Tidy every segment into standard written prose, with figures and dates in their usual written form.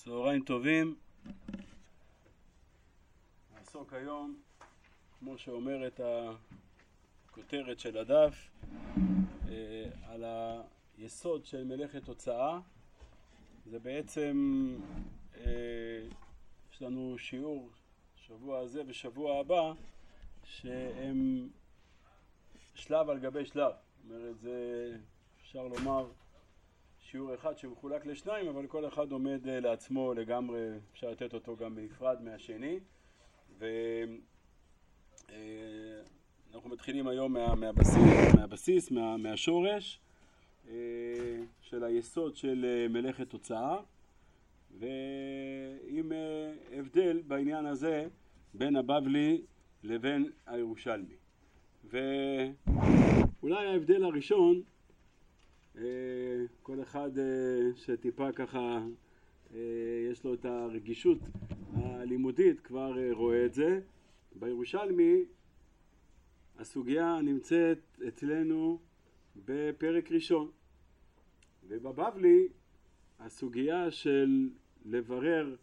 צהריים טובים. נעסוק היום, כמו שאומרת הכותרת של הדף, על היסוד של מלאכת הוצאה. זה בעצם, יש לנו שיעור שבוע הזה ושבוע הבא, שהם שלב על גבי שלב. זאת אומרת, זה אפשר לומר שיעור אחד שמחולק לשניים, אבל כל אחד עומד לעצמו לגמרי, אפשר לתת אותו גם בנפרד מהשני. ואנחנו מתחילים היום מהבסיס, מהשורש של היסוד של מלאכת הוצאה, ועם הבדל בעניין הזה בין הבבלי לבין הירושלמי. ואולי ההבדל הראשון, כל אחד שטיפה ככה יש לו את הרגישות הלימודית כבר רואה את זה. בירושלמי הסוגיה נמצאת אצלנו בפרק ראשון, ובבבלי הסוגיה של לברר,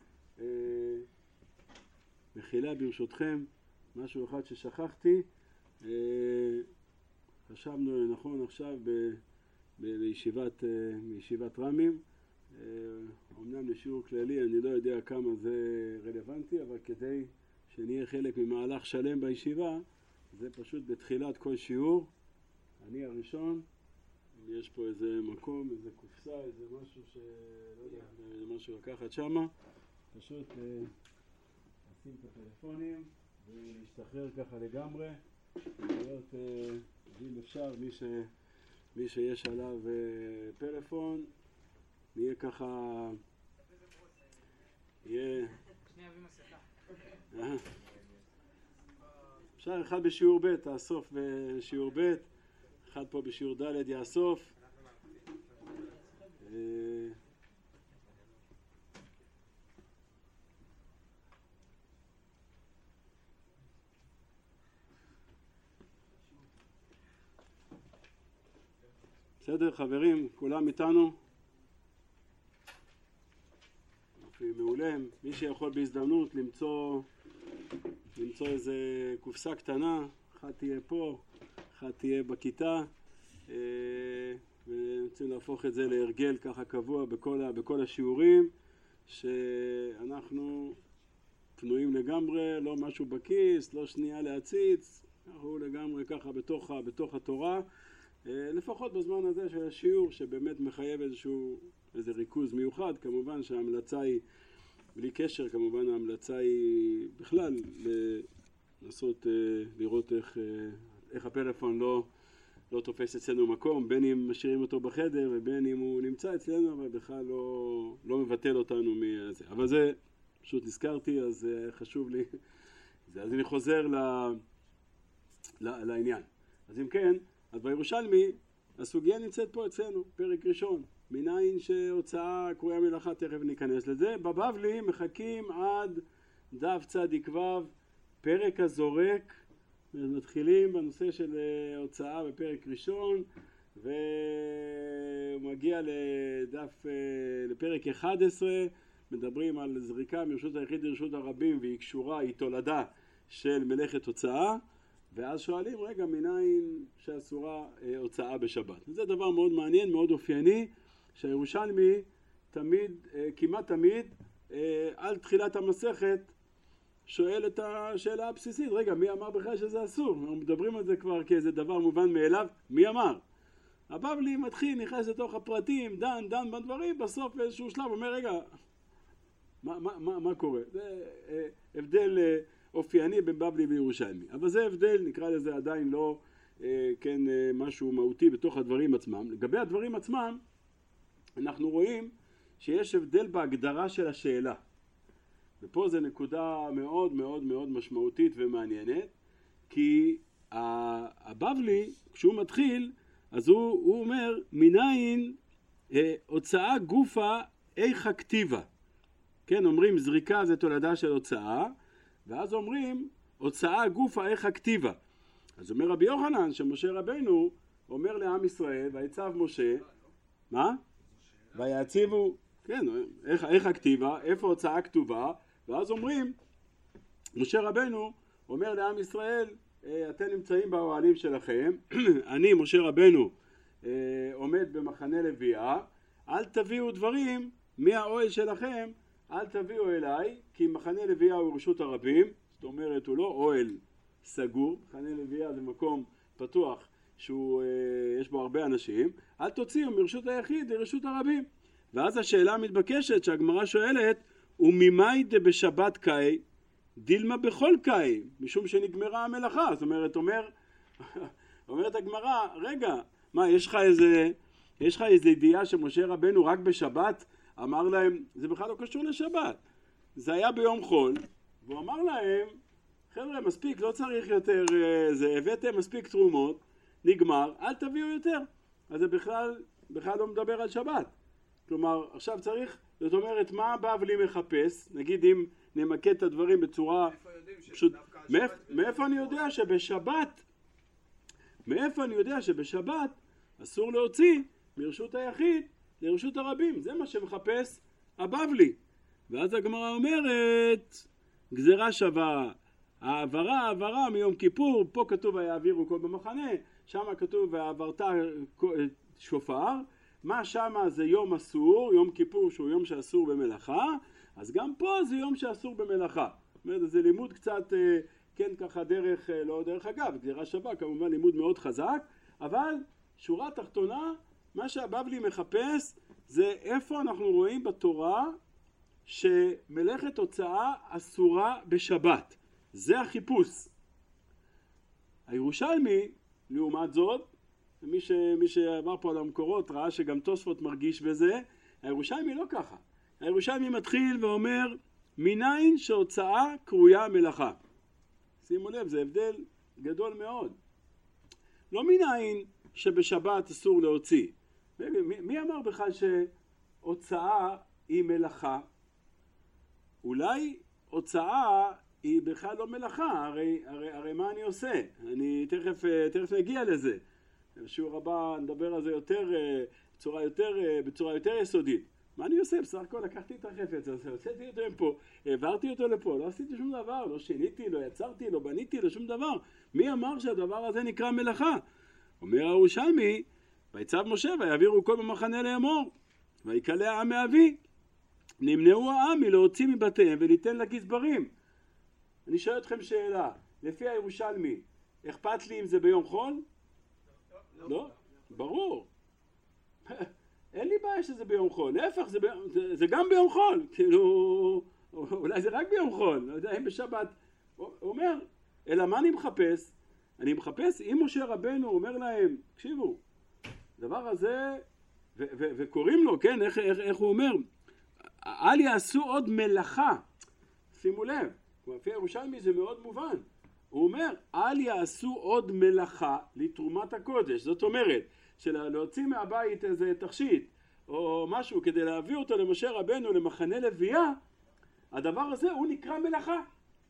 מחילה ברשותכם משהו אחד ששכחתי, חשבנו נכון עכשיו בישיבת רמים, אמנם לשיעור כללי אני לא יודע כמה זה רלוונטי, אבל כדי שנהיה חלק ממהלך שלם בישיבה, זה פשוט בתחילת כל שיעור, אני הראשון, יש פה איזה מקום, איזה קופסה, איזה משהו שלא יודע, משהו לקחת שמה, פשוט לשים את הטלפונים ולהשתחרר ככה לגמרי, ולהיות, אם אפשר, מי שיש עליו פלאפון, נהיה ככה, יהיה, אפשר אחד בשיעור ב' תאסוף בשיעור ב', אחד פה בשיעור ד' יאסוף. בסדר חברים, כולם איתנו? מעולה. מי שיכול בהזדמנות למצוא איזה קופסה קטנה, אחת תהיה פה, אחת תהיה בכיתה, ורוצים להפוך את זה להרגל ככה קבוע בכל השיעורים, שאנחנו פנויים לגמרי, לא משהו בכיס, לא שנייה להציץ, אנחנו לגמרי ככה בתוך התורה, לפחות בזמן הזה של השיעור שבאמת מחייב איזה ריכוז מיוחד. כמובן שההמלצה היא, בלי קשר, כמובן ההמלצה היא בכלל לנסות לראות איך הפלאפון לא תופס אצלנו מקום, בין אם משאירים אותו בחדר ובין אם הוא נמצא אצלנו, אבל בכלל לא מבטל אותנו מזה. אבל זה פשוט נזכרתי, אז חשוב לי זה. אז אני חוזר לעניין. אז אם כן, אז בירושלמי הסוגיה נמצאת פה אצלנו, פרק ראשון, מניין שהוצאה קרויה מלאכה, תכף ניכנס לזה. בבבלי מחכים עד דף צדיק ו', פרק הזורק, מתחילים בנושא של הוצאה בפרק ראשון, ומגיע לפרק 11, מדברים על זריקה מרשות היחיד לרשות הרבים, והיא קשורה, היא תולדה של מלאכת הוצאה, ואז שואלים, רגע, מניין שאסורה הוצאה בשבת. זה דבר מאוד מעניין, מאוד אופייני, שהירושלמי תמיד, כמעט תמיד, על תחילת המסכת, שואל את השאלה הבסיסית, רגע, מי אמר בכלל שזה אסור? אנחנו מדברים על זה כבר כאיזה דבר מובן מאליו, מי אמר? הבבלי מתחיל, נכנס לתוך הפרטים, דן בדברים, בסוף באיזשהו שלב אומר, רגע, מה קורה? זה הבדל אופייני בין בבלי וירושלמי. אבל זה הבדל, נקרא לזה עדיין לא כן משהו מהותי בתוך הדברים עצמם. לגבי הדברים עצמם, אנחנו רואים שיש הבדל בהגדרה של השאלה. ופה זה נקודה מאוד מאוד מאוד משמעותית ומעניינת, כי הבבלי, כשהוא מתחיל, אז הוא אומר, מניין הוצאה גופה איכה כתיבה. כן, אומרים זריקה זה תולדה של הוצאה, ואז אומרים הוצאה גופה איכה כתיבה. אז אומר רבי יוחנן שמשה רבנו אומר לעם ישראל, ויצב משה, מה? ויציבו, כן, איך הכתיבה, איפה הוצאה כתובה, ואז אומרים, משה רבנו אומר לעם ישראל, אתם נמצאים באוהלים שלכם, אני משה רבנו עומד במחנה לוויה, אל תביאו דברים מהאוהל שלכם, אל תביאו אליי, כי מחנה לוויה הוא רשות הרבים, זאת אומרת הוא לא אוהל סגור, מחנה לוויה זה מקום פתוח שיש בו הרבה אנשים, אל תוציאו מרשות היחיד לרשות הרבים. ואז השאלה המתבקשת שהגמרא שואלת, וממאי דבשבת קאי דילמה בכל קאי, משום שנגמרה המלאכה. זאת אומרת, אומרת הגמרא, רגע, מה, יש לך איזה ידיעה שמשה רבנו רק בשבת אמר להם, זה בכלל לא קשור לשבת, זה היה ביום חול, והוא אמר להם, חבר'ה, מספיק, לא צריך יותר, הבאתם מספיק תרומות, נגמר, אל תביאו יותר. אז זה בכלל לא מדבר על שבת. כלומר, עכשיו צריך, זאת אומרת, מה הבבלי מחפש? נגיד אם נמקד את הדברים בצורה פשוט, מאיפה אני יודע שבשבת אסור להוציא מרשות היחיד לרשות הרבים? זה מה שמחפש הבבלי. ואז הגמרא אומרת, גזירה שווה, העברה מיום כיפור, פה כתוב ויעבירו כל במחנה, שם כתוב ועברת שופר, מה שמה זה יום אסור, יום כיפור שהוא יום שאסור במלאכה, אז גם פה זה יום שאסור במלאכה. זאת אומרת, זה לימוד קצת, כן, ככה דרך, לא דרך אגב, גזירה שווה, כמובן לימוד מאוד חזק, אבל שורה תחתונה, מה שהבבלי מחפש זה איפה אנחנו רואים בתורה שמלאכת הוצאה אסורה בשבת. זה החיפוש. הירושלמי, לעומת זאת, מי שעבר פה על המקורות ראה שגם תוספות מרגיש בזה, הירושלמי לא ככה. הירושלמי מתחיל ואומר, מניין שהוצאה קרויה מלאכה. שימו לב, זה הבדל גדול מאוד. לא מניין שבשבת אסור להוציא. מי אמר בכלל שהוצאה היא מלאכה? אולי הוצאה היא בכלל לא מלאכה, הרי מה אני עושה? אני תכף נגיע לזה. בשיעור הבא נדבר על זה בצורה יותר יסודית. מה אני עושה? בסך הכל לקחתי את החפץ הזה, הוצאתי אותו פה, העברתי אותו לפה, לא עשיתי שום דבר, לא שיניתי, לא יצרתי, לא בניתי, לא שום דבר. מי אמר שהדבר הזה נקרא מלאכה? אומר הירושלמי, ויצב משה ויעבירו כל במחנה לאמור, ויקלע העם מאבי. נמנעו העם מלהוציא מבתיהם וליתן לגזברים. אני שואל אתכם שאלה, לפי הירושלמי, אכפת לי אם זה ביום חול? לא? ברור. אין לי בעיה שזה ביום חול, להפך, זה גם ביום חול, כאילו, אולי זה רק ביום חול, לא יודע, אם בשבת, הוא אומר, אלא מה אני מחפש? אני מחפש, אם משה רבנו אומר להם, תקשיבו, דבר הזה, וקוראים לו, כן, איך הוא אומר, אל יעשו עוד מלאכה, שימו לב, לפי הירושלמי זה מאוד מובן, הוא אומר, אל יעשו עוד מלאכה לתרומת הקודש, זאת אומרת, להוציא מהבית איזה תכשיט או משהו כדי להביא אותו למשה רבנו למחנה לוויה, הדבר הזה הוא נקרא מלאכה.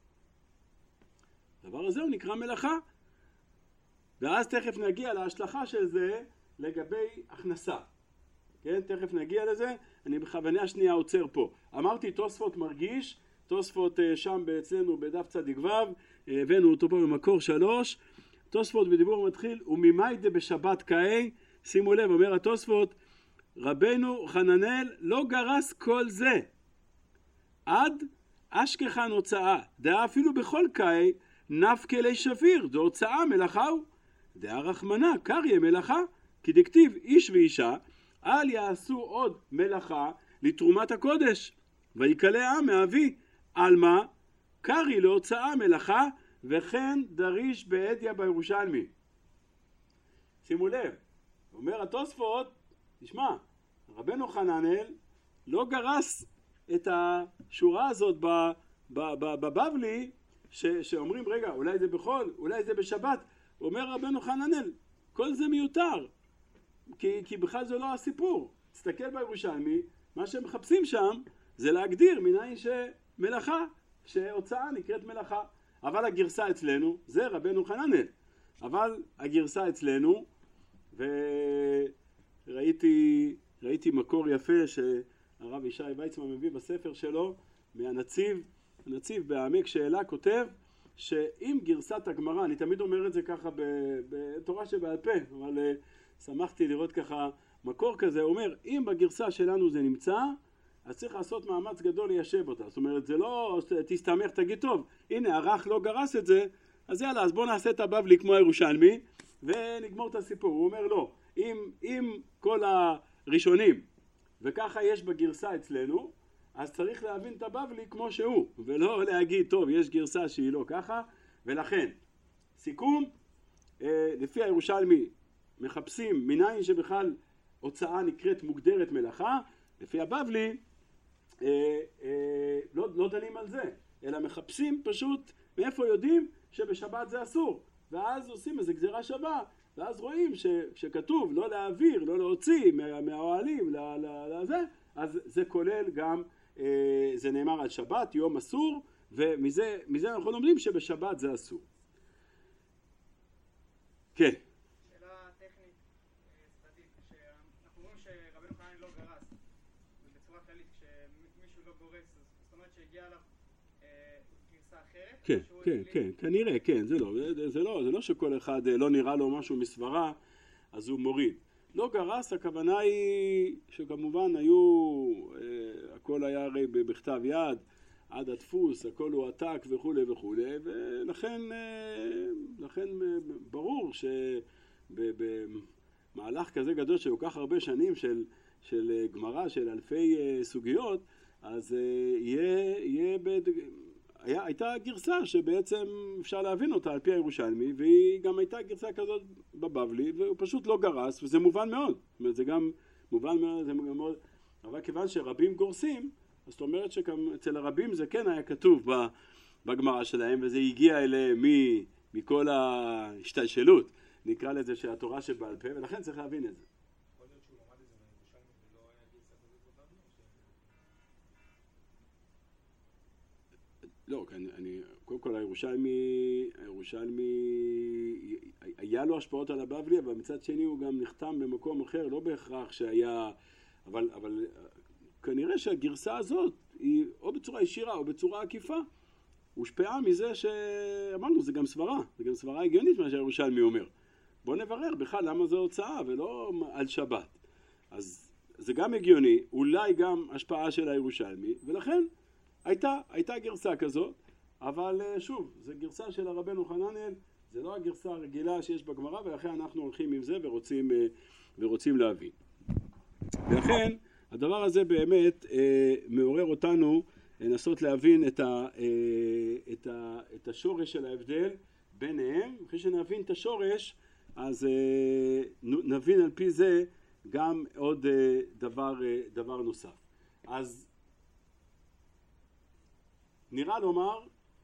הדבר הזה הוא נקרא מלאכה. ואז תכף נגיע להשלכה של זה לגבי הכנסה. כן, תכף נגיע לזה. אני בכוונה שנייה עוצר פה. אמרתי תוספות מרגיש, תוספות שם אצלנו בדף צדיק ו', הבאנו אותו פה במקור 3. תוספות בדיבור מתחיל, וממאי דבשבת קאי, שימו לב, אומר התוספות, רבנו חננאל לא גרס כל זה, עד אשכחן הוצאה, דעה אפילו בכל קאי, נפקא לי שביר, זו הוצאה מלאכה הוא, דעה רחמנה, קריה מלאכה, כי דכתיב איש ואישה, אל יעשו עוד מלאכה לתרומת הקודש, ויקלע העם מאבי, על מה? קרי להוצאה מלאכה, וכן דריש בעדיה בירושלמי. שימו לב, אומר התוספות, תשמע, רבנו חננאל לא גרס את השורה הזאת בבבלי, שאומרים רגע, אולי זה בחול, אולי זה בשבת. אומר רבנו חננאל, כל זה מיותר, כי בכלל זה לא הסיפור. תסתכל בירושלמי, מה שהם מחפשים שם זה להגדיר מניין שמלאכה, שהוצאה נקראת מלאכה. אבל הגרסה אצלנו זה רבנו חננאל. אבל הגרסה אצלנו, וראיתי מקור יפה הרב ישי ויצמן מביא בספר שלו מהנציב, הנציב בעמק שאלה כותב שאם גרסת הגמרא, אני תמיד אומר את זה ככה בתורה שבעל פה, אבל שמחתי לראות ככה מקור כזה, הוא אומר אם בגרסה שלנו זה נמצא, אז צריך לעשות מאמץ גדול ליישב אותה. זאת אומרת, זה לא תסתמך, תגיד טוב, הנה ערך לא גרס את זה, אז יאללה, אז בוא נעשה את הבבלי כמו הירושלמי ונגמור את הסיפור. הוא אומר לא, אם כל הראשונים וככה יש בגרסה אצלנו, אז צריך להבין את הבבלי כמו שהוא, ולא להגיד טוב יש גרסה שהיא לא ככה. ולכן סיכום, לפי הירושלמי מחפשים מניין שבכלל הוצאה נקראת מוגדרת מלאכה, לפי הבבלי לא דנים על זה, אלא מחפשים פשוט מאיפה יודעים שבשבת זה אסור, ואז עושים איזה גזירה שווה, ואז רואים שכתוב לא להעביר, לא להוציא מהאוהלים לזה, אז זה כולל גם, זה נאמר על שבת, יום אסור, ומזה אנחנו לומדים שבשבת זה אסור. כן. שאלה טכנית, צדדית, שאנחנו רואים שרבנו חנן לא גרס, ובצורה כללית, כשמישהו לא גורס, זאת אומרת שהגיע עליו גרסה אחרת? כן, כנראה, כן, זה לא שכל אחד לא נראה לו משהו מסברה, אז הוא מוריד. לא גרס, הכוונה היא שכמובן הכל היה הרי בכתב יד, עד הדפוס, הכל הוא עתק וכו' וכו', ולכן ברור שבמהלך כזה גדול של כל כך הרבה שנים של גמרא, של אלפי סוגיות, אז הייתה גרסה שבעצם אפשר להבין אותה על פי הירושלמי, והיא גם הייתה גרסה כזאת בבבלי, והוא פשוט לא גרס, וזה מובן מאוד. זה גם מובן מאוד, זה גם מאוד, אבל כיוון שרבים גורסים, אז זאת אומרת שגם אצל הרבים זה כן היה כתוב בגמרא שלהם, וזה הגיע אליהם מכל ההשתלשלות, נקרא לזה של התורה שבעל פה, ולכן צריך להבין את זה. יכול להיות שהוא למד את זה מהירושלמי ולא היה גרסה כזאת בבבלי? לא, קודם כל הירושלמי היה לו השפעות על הבבלי, אבל מצד שני הוא גם נחתם במקום אחר, לא בהכרח שהיה, אבל כנראה שהגרסה הזאת היא או בצורה ישירה או בצורה עקיפה הושפעה מזה שאמרנו, זה גם סברה הגיונית מה שהירושלמי אומר. בוא נברר בכלל למה זו הוצאה ולא על שבת. אז זה גם הגיוני, אולי גם השפעה של הירושלמי, ולכן הייתה גרסה כזאת, אבל שוב, זה גרסה של הרבנו חננאל, זה לא הגרסה הרגילה שיש בגמרא, ולכן אנחנו הולכים עם זה ורוצים להבין. ולכן הדבר הזה באמת מעורר אותנו לנסות להבין את השורש של ההבדל ביניהם. אחרי שנבין את השורש, אז נבין על פי זה גם עוד דבר נוסף. אז נראה לומר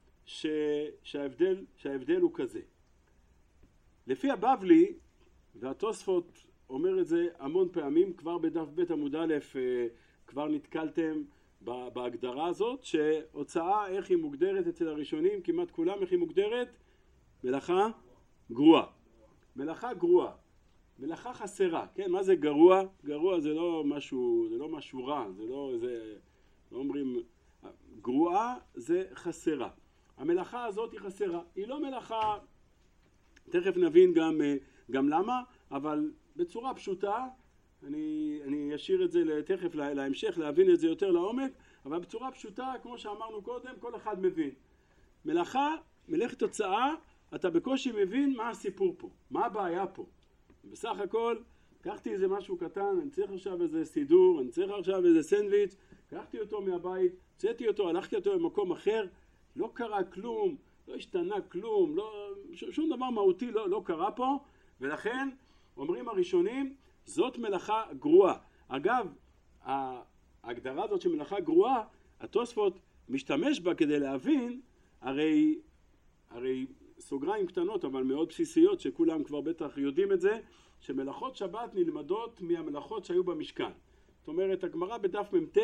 שההבדל הוא כזה. לפי הבבלי, והתוספות אומר את זה המון פעמים, כבר בדף ב' עמוד א' כבר נתקלתם בהגדרה הזאת, שהוצאה איך היא מוגדרת אצל הראשונים, כמעט כולם איך היא מוגדרת? מלאכה גרועה. מלאכה גרועה. מלאכה חסרה. כן, מה זה גרוע? גרוע זה לא משהו רע, לא אומרים, גרועה זה חסרה. המלאכה הזאת היא חסרה. היא לא מלאכה, תכף נבין גם למה, אבל בצורה פשוטה, אני אשאיר את זה תכף להמשך, להבין את זה יותר לעומק, אבל בצורה פשוטה, כמו שאמרנו קודם, כל אחד מבין. מלאכת הוצאה, אתה בקושי מבין מה הסיפור פה, מה הבעיה פה. בסך הכל, לקחתי איזה משהו קטן, אני צריך עכשיו איזה סידור, אני צריך עכשיו איזה סנדוויץ', לקחתי אותו מהבית, צאתי אותו, הלכתי אותו למקום אחר, לא קרה כלום, לא השתנה כלום, שום דבר מהותי לא קרה פה, ולכן אומרים הראשונים, זאת מלאכה גרועה. אגב, ההגדרה הזאת של מלאכה גרועה, התוספות משתמש בה כדי להבין, הרי סוגריים קטנות אבל מאוד בסיסיות שכולם כבר בטח יודעים את זה, שמלאכות שבת נלמדות מהמלאכות שהיו במשכן. זאת אומרת, הגמרא בדף מ"ט,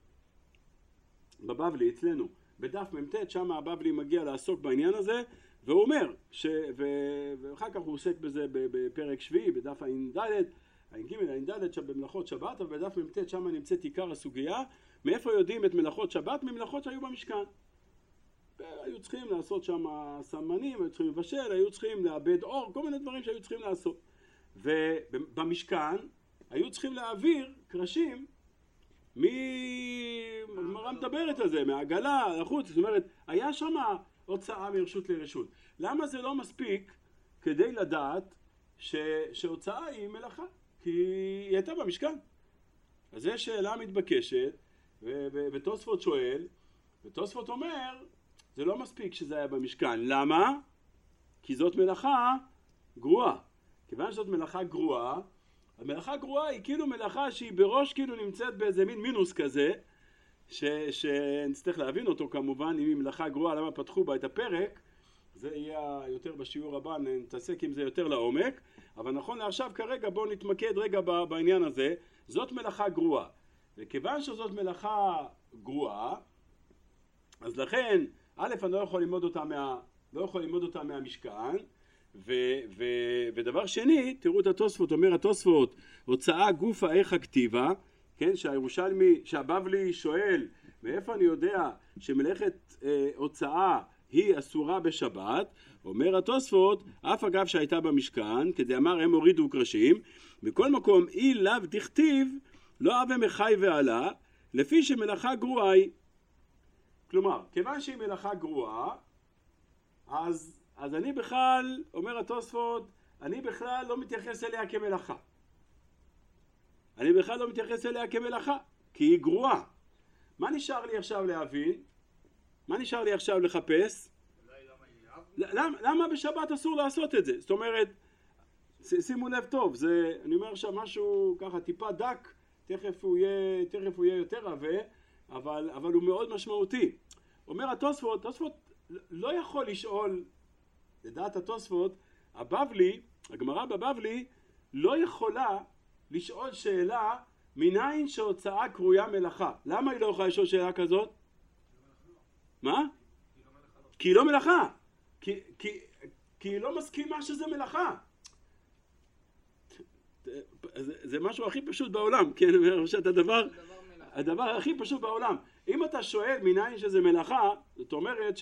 בבבלי אצלנו, בדף מ"ט, שם הבבלי מגיע לעסוק בעניין הזה, והוא אומר, ואחר כך הוא עוסק בזה בפרק שביעי, בדף ע"ד, ע"ג ע"ד במלאכות שבת, אבל בדף מ"ט שם נמצאת עיקר הסוגיה. מאיפה יודעים את מלאכות שבת? ממלאכות שהיו במשכן. היו צריכים לעשות שם סמנים, היו צריכים לבשל, היו צריכים לאבד אור, כל מיני דברים שהיו צריכים לעשות. ובמשכן היו צריכים להעביר קרשים הגמרא מדברת על זה, מהעגלה לחוץ. זאת אומרת, היה שם הוצאה מרשות לרשות. למה זה לא מספיק כדי לדעת שהוצאה היא מלאכה? כי היא הייתה במשכן. אז זו שאלה מתבקשת, ותוספות שואל, ותוספות אומר, זה לא מספיק שזה היה במשכן. למה? כי זאת מלאכה גרועה. כיוון שזאת מלאכה גרועה, המלאכה גרועה היא כאילו מלאכה שהיא בראש כאילו נמצאת באיזה מין מינוס כזה, שנצטרך להבין אותו כמובן, אם היא מלאכה גרועה, למה פתחו בה את הפרק, זה יהיה יותר בשיעור הבא, נתעסק עם זה יותר לעומק, אבל נכון לעכשיו כרגע בואו נתמקד רגע בעניין הזה. זאת מלאכה גרועה, וכיוון שזאת מלאכה גרועה, אז לכן, א', אני לא יכול ללמוד אותה מהמשכן, ודבר שני, תראו את התוספות, אומר התוספות, הוצאה גופה איך הכתיבה, כן, שהבבלי שואל, מאיפה אני יודע שמלאכת הוצאה היא אסורה בשבת? אומר התוספות, אף אגב שהייתה במשכן, כדי אמר הם הורידו קרשים, בכל מקום אי לאו דכתיב, לא אבה מחי ועלה, לפי שמלאכה גרועה היא. כלומר, כיוון שהיא מלאכה גרועה, אז אני בכלל, אומר התוספות, אני בכלל לא מתייחס אליה כמלאכה. אני בכלל לא מתייחס אליה כמלאכה, כי היא גרועה. מה נשאר לי עכשיו להבין? מה נשאר לי עכשיו לחפש? למה בשבת אסור לעשות את זה? זאת אומרת, שימו לב טוב, אני אומר עכשיו משהו ככה טיפה דק, תכף הוא יהיה יותר עבה, אבל הוא מאוד משמעותי. אומר התוספות, לא יכול לשאול, לדעת התוספות, הגמרא בבבלי לא יכולה לשאול שאלה מניין שהוצאה קרויה מלאכה. למה היא לא יכולה לשאול שאלה כזאת? מה? כי היא לא מלאכה. כי היא לא מסכימה שזה מלאכה. זה משהו הכי פשוט בעולם, כן? הדבר הכי פשוט בעולם. אם אתה שואל מניין שזה מלאכה, זאת אומרת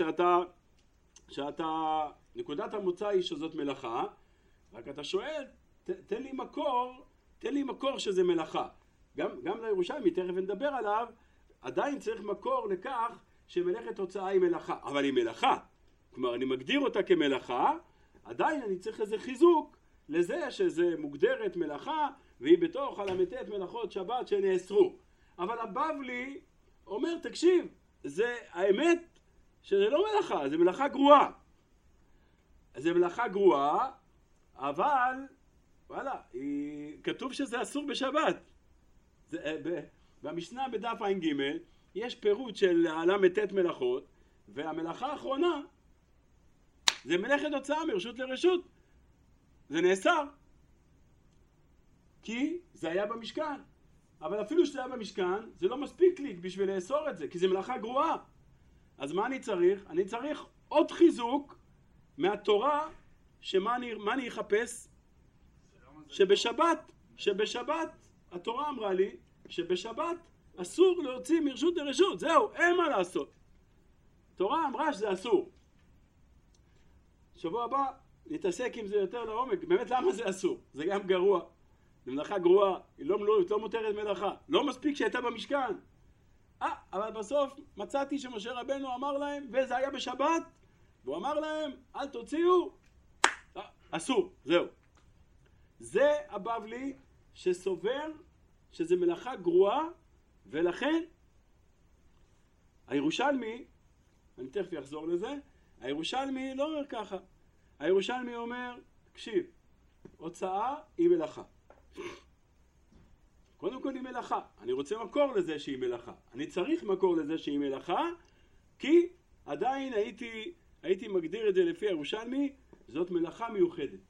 שאתה נקודת המוצא היא שזאת מלאכה, רק אתה שואל, תן לי מקור שזה מלאכה. גם לירושלמי, תכף נדבר עליו, עדיין צריך מקור לכך שמלאכת הוצאה היא מלאכה, אבל היא מלאכה. כלומר, אני מגדיר אותה כמלאכה, עדיין אני צריך איזה חיזוק לזה שזה מוגדרת מלאכה, והיא בתוך הל"ט מלאכות שבת שנאסרו. אבל הבבלי אומר, תקשיב, זה האמת שזה לא מלאכה, זה מלאכה גרועה. זה מלאכה גרועה, אבל וואלה, כתוב שזה אסור בשבת. במשנה בדף ע"ג יש פירוט של הל"ט מלאכות, והמלאכה האחרונה זה מלאכת הוצאה מרשות לרשות. זה נאסר כי זה היה במשכן, אבל אפילו שזה היה במשכן זה לא מספיק לי בשביל לאסור את זה, כי זה מלאכה גרועה. אז מה אני צריך? אני צריך עוד חיזוק מהתורה, שמה אני אחפש? שבשבת התורה אמרה לי שבשבת אסור להוציא מרשות לרשות. זהו, אין מה לעשות. התורה אמרה שזה אסור. שבוע הבא נתעסק עם זה יותר לעומק. באמת למה זה אסור? זה גם גרוע. זה מלאכה גרועה, היא לא מותרת מלאכה. לא מספיק שהייתה במשכן. אבל בסוף מצאתי שמשה רבנו אמר להם, וזה היה בשבת, והוא אמר להם, אל תוציאו, אסור, זהו. זה הבבלי שסובר שזה מלאכה גרועה, ולכן הירושלמי, אני תכף אחזור לזה, הירושלמי לא אומר ככה. הירושלמי אומר, תקשיב, הוצאה היא מלאכה. קודם כל היא מלאכה. אני רוצה מקור לזה שהיא מלאכה. אני צריך מקור לזה שהיא מלאכה, כי עדיין הייתי מגדיר את זה לפי הירושלמי, זאת מלאכה מיוחדת.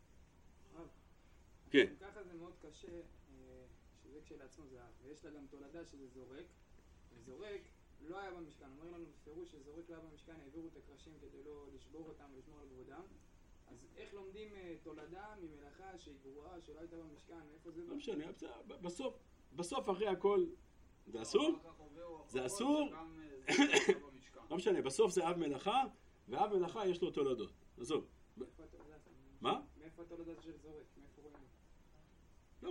כן. ככה זה מאוד קשה, שזה כשלעצמו זה, ויש לה גם תולדה שזה זורק, וזורק לא היה במשכן. אומרים לנו בפירוש שזורק לא היה במשכן, העבירו את הקרשים כדי לא לשבור אותם ולשמור על כבודם, אז איך לומדים תולדה ממלאכה שהיא גרועה, שלא הייתה במשכן, מאיפה זה? לא משנה, בסוף אחרי הכל זה אסור? זה אסור? לא משנה, בסוף זה אב מלאכה, ואב מלאכה יש לו תולדות. עזוב. מה? מאיפה התולדות של זורק? מאיפה רואים? לא,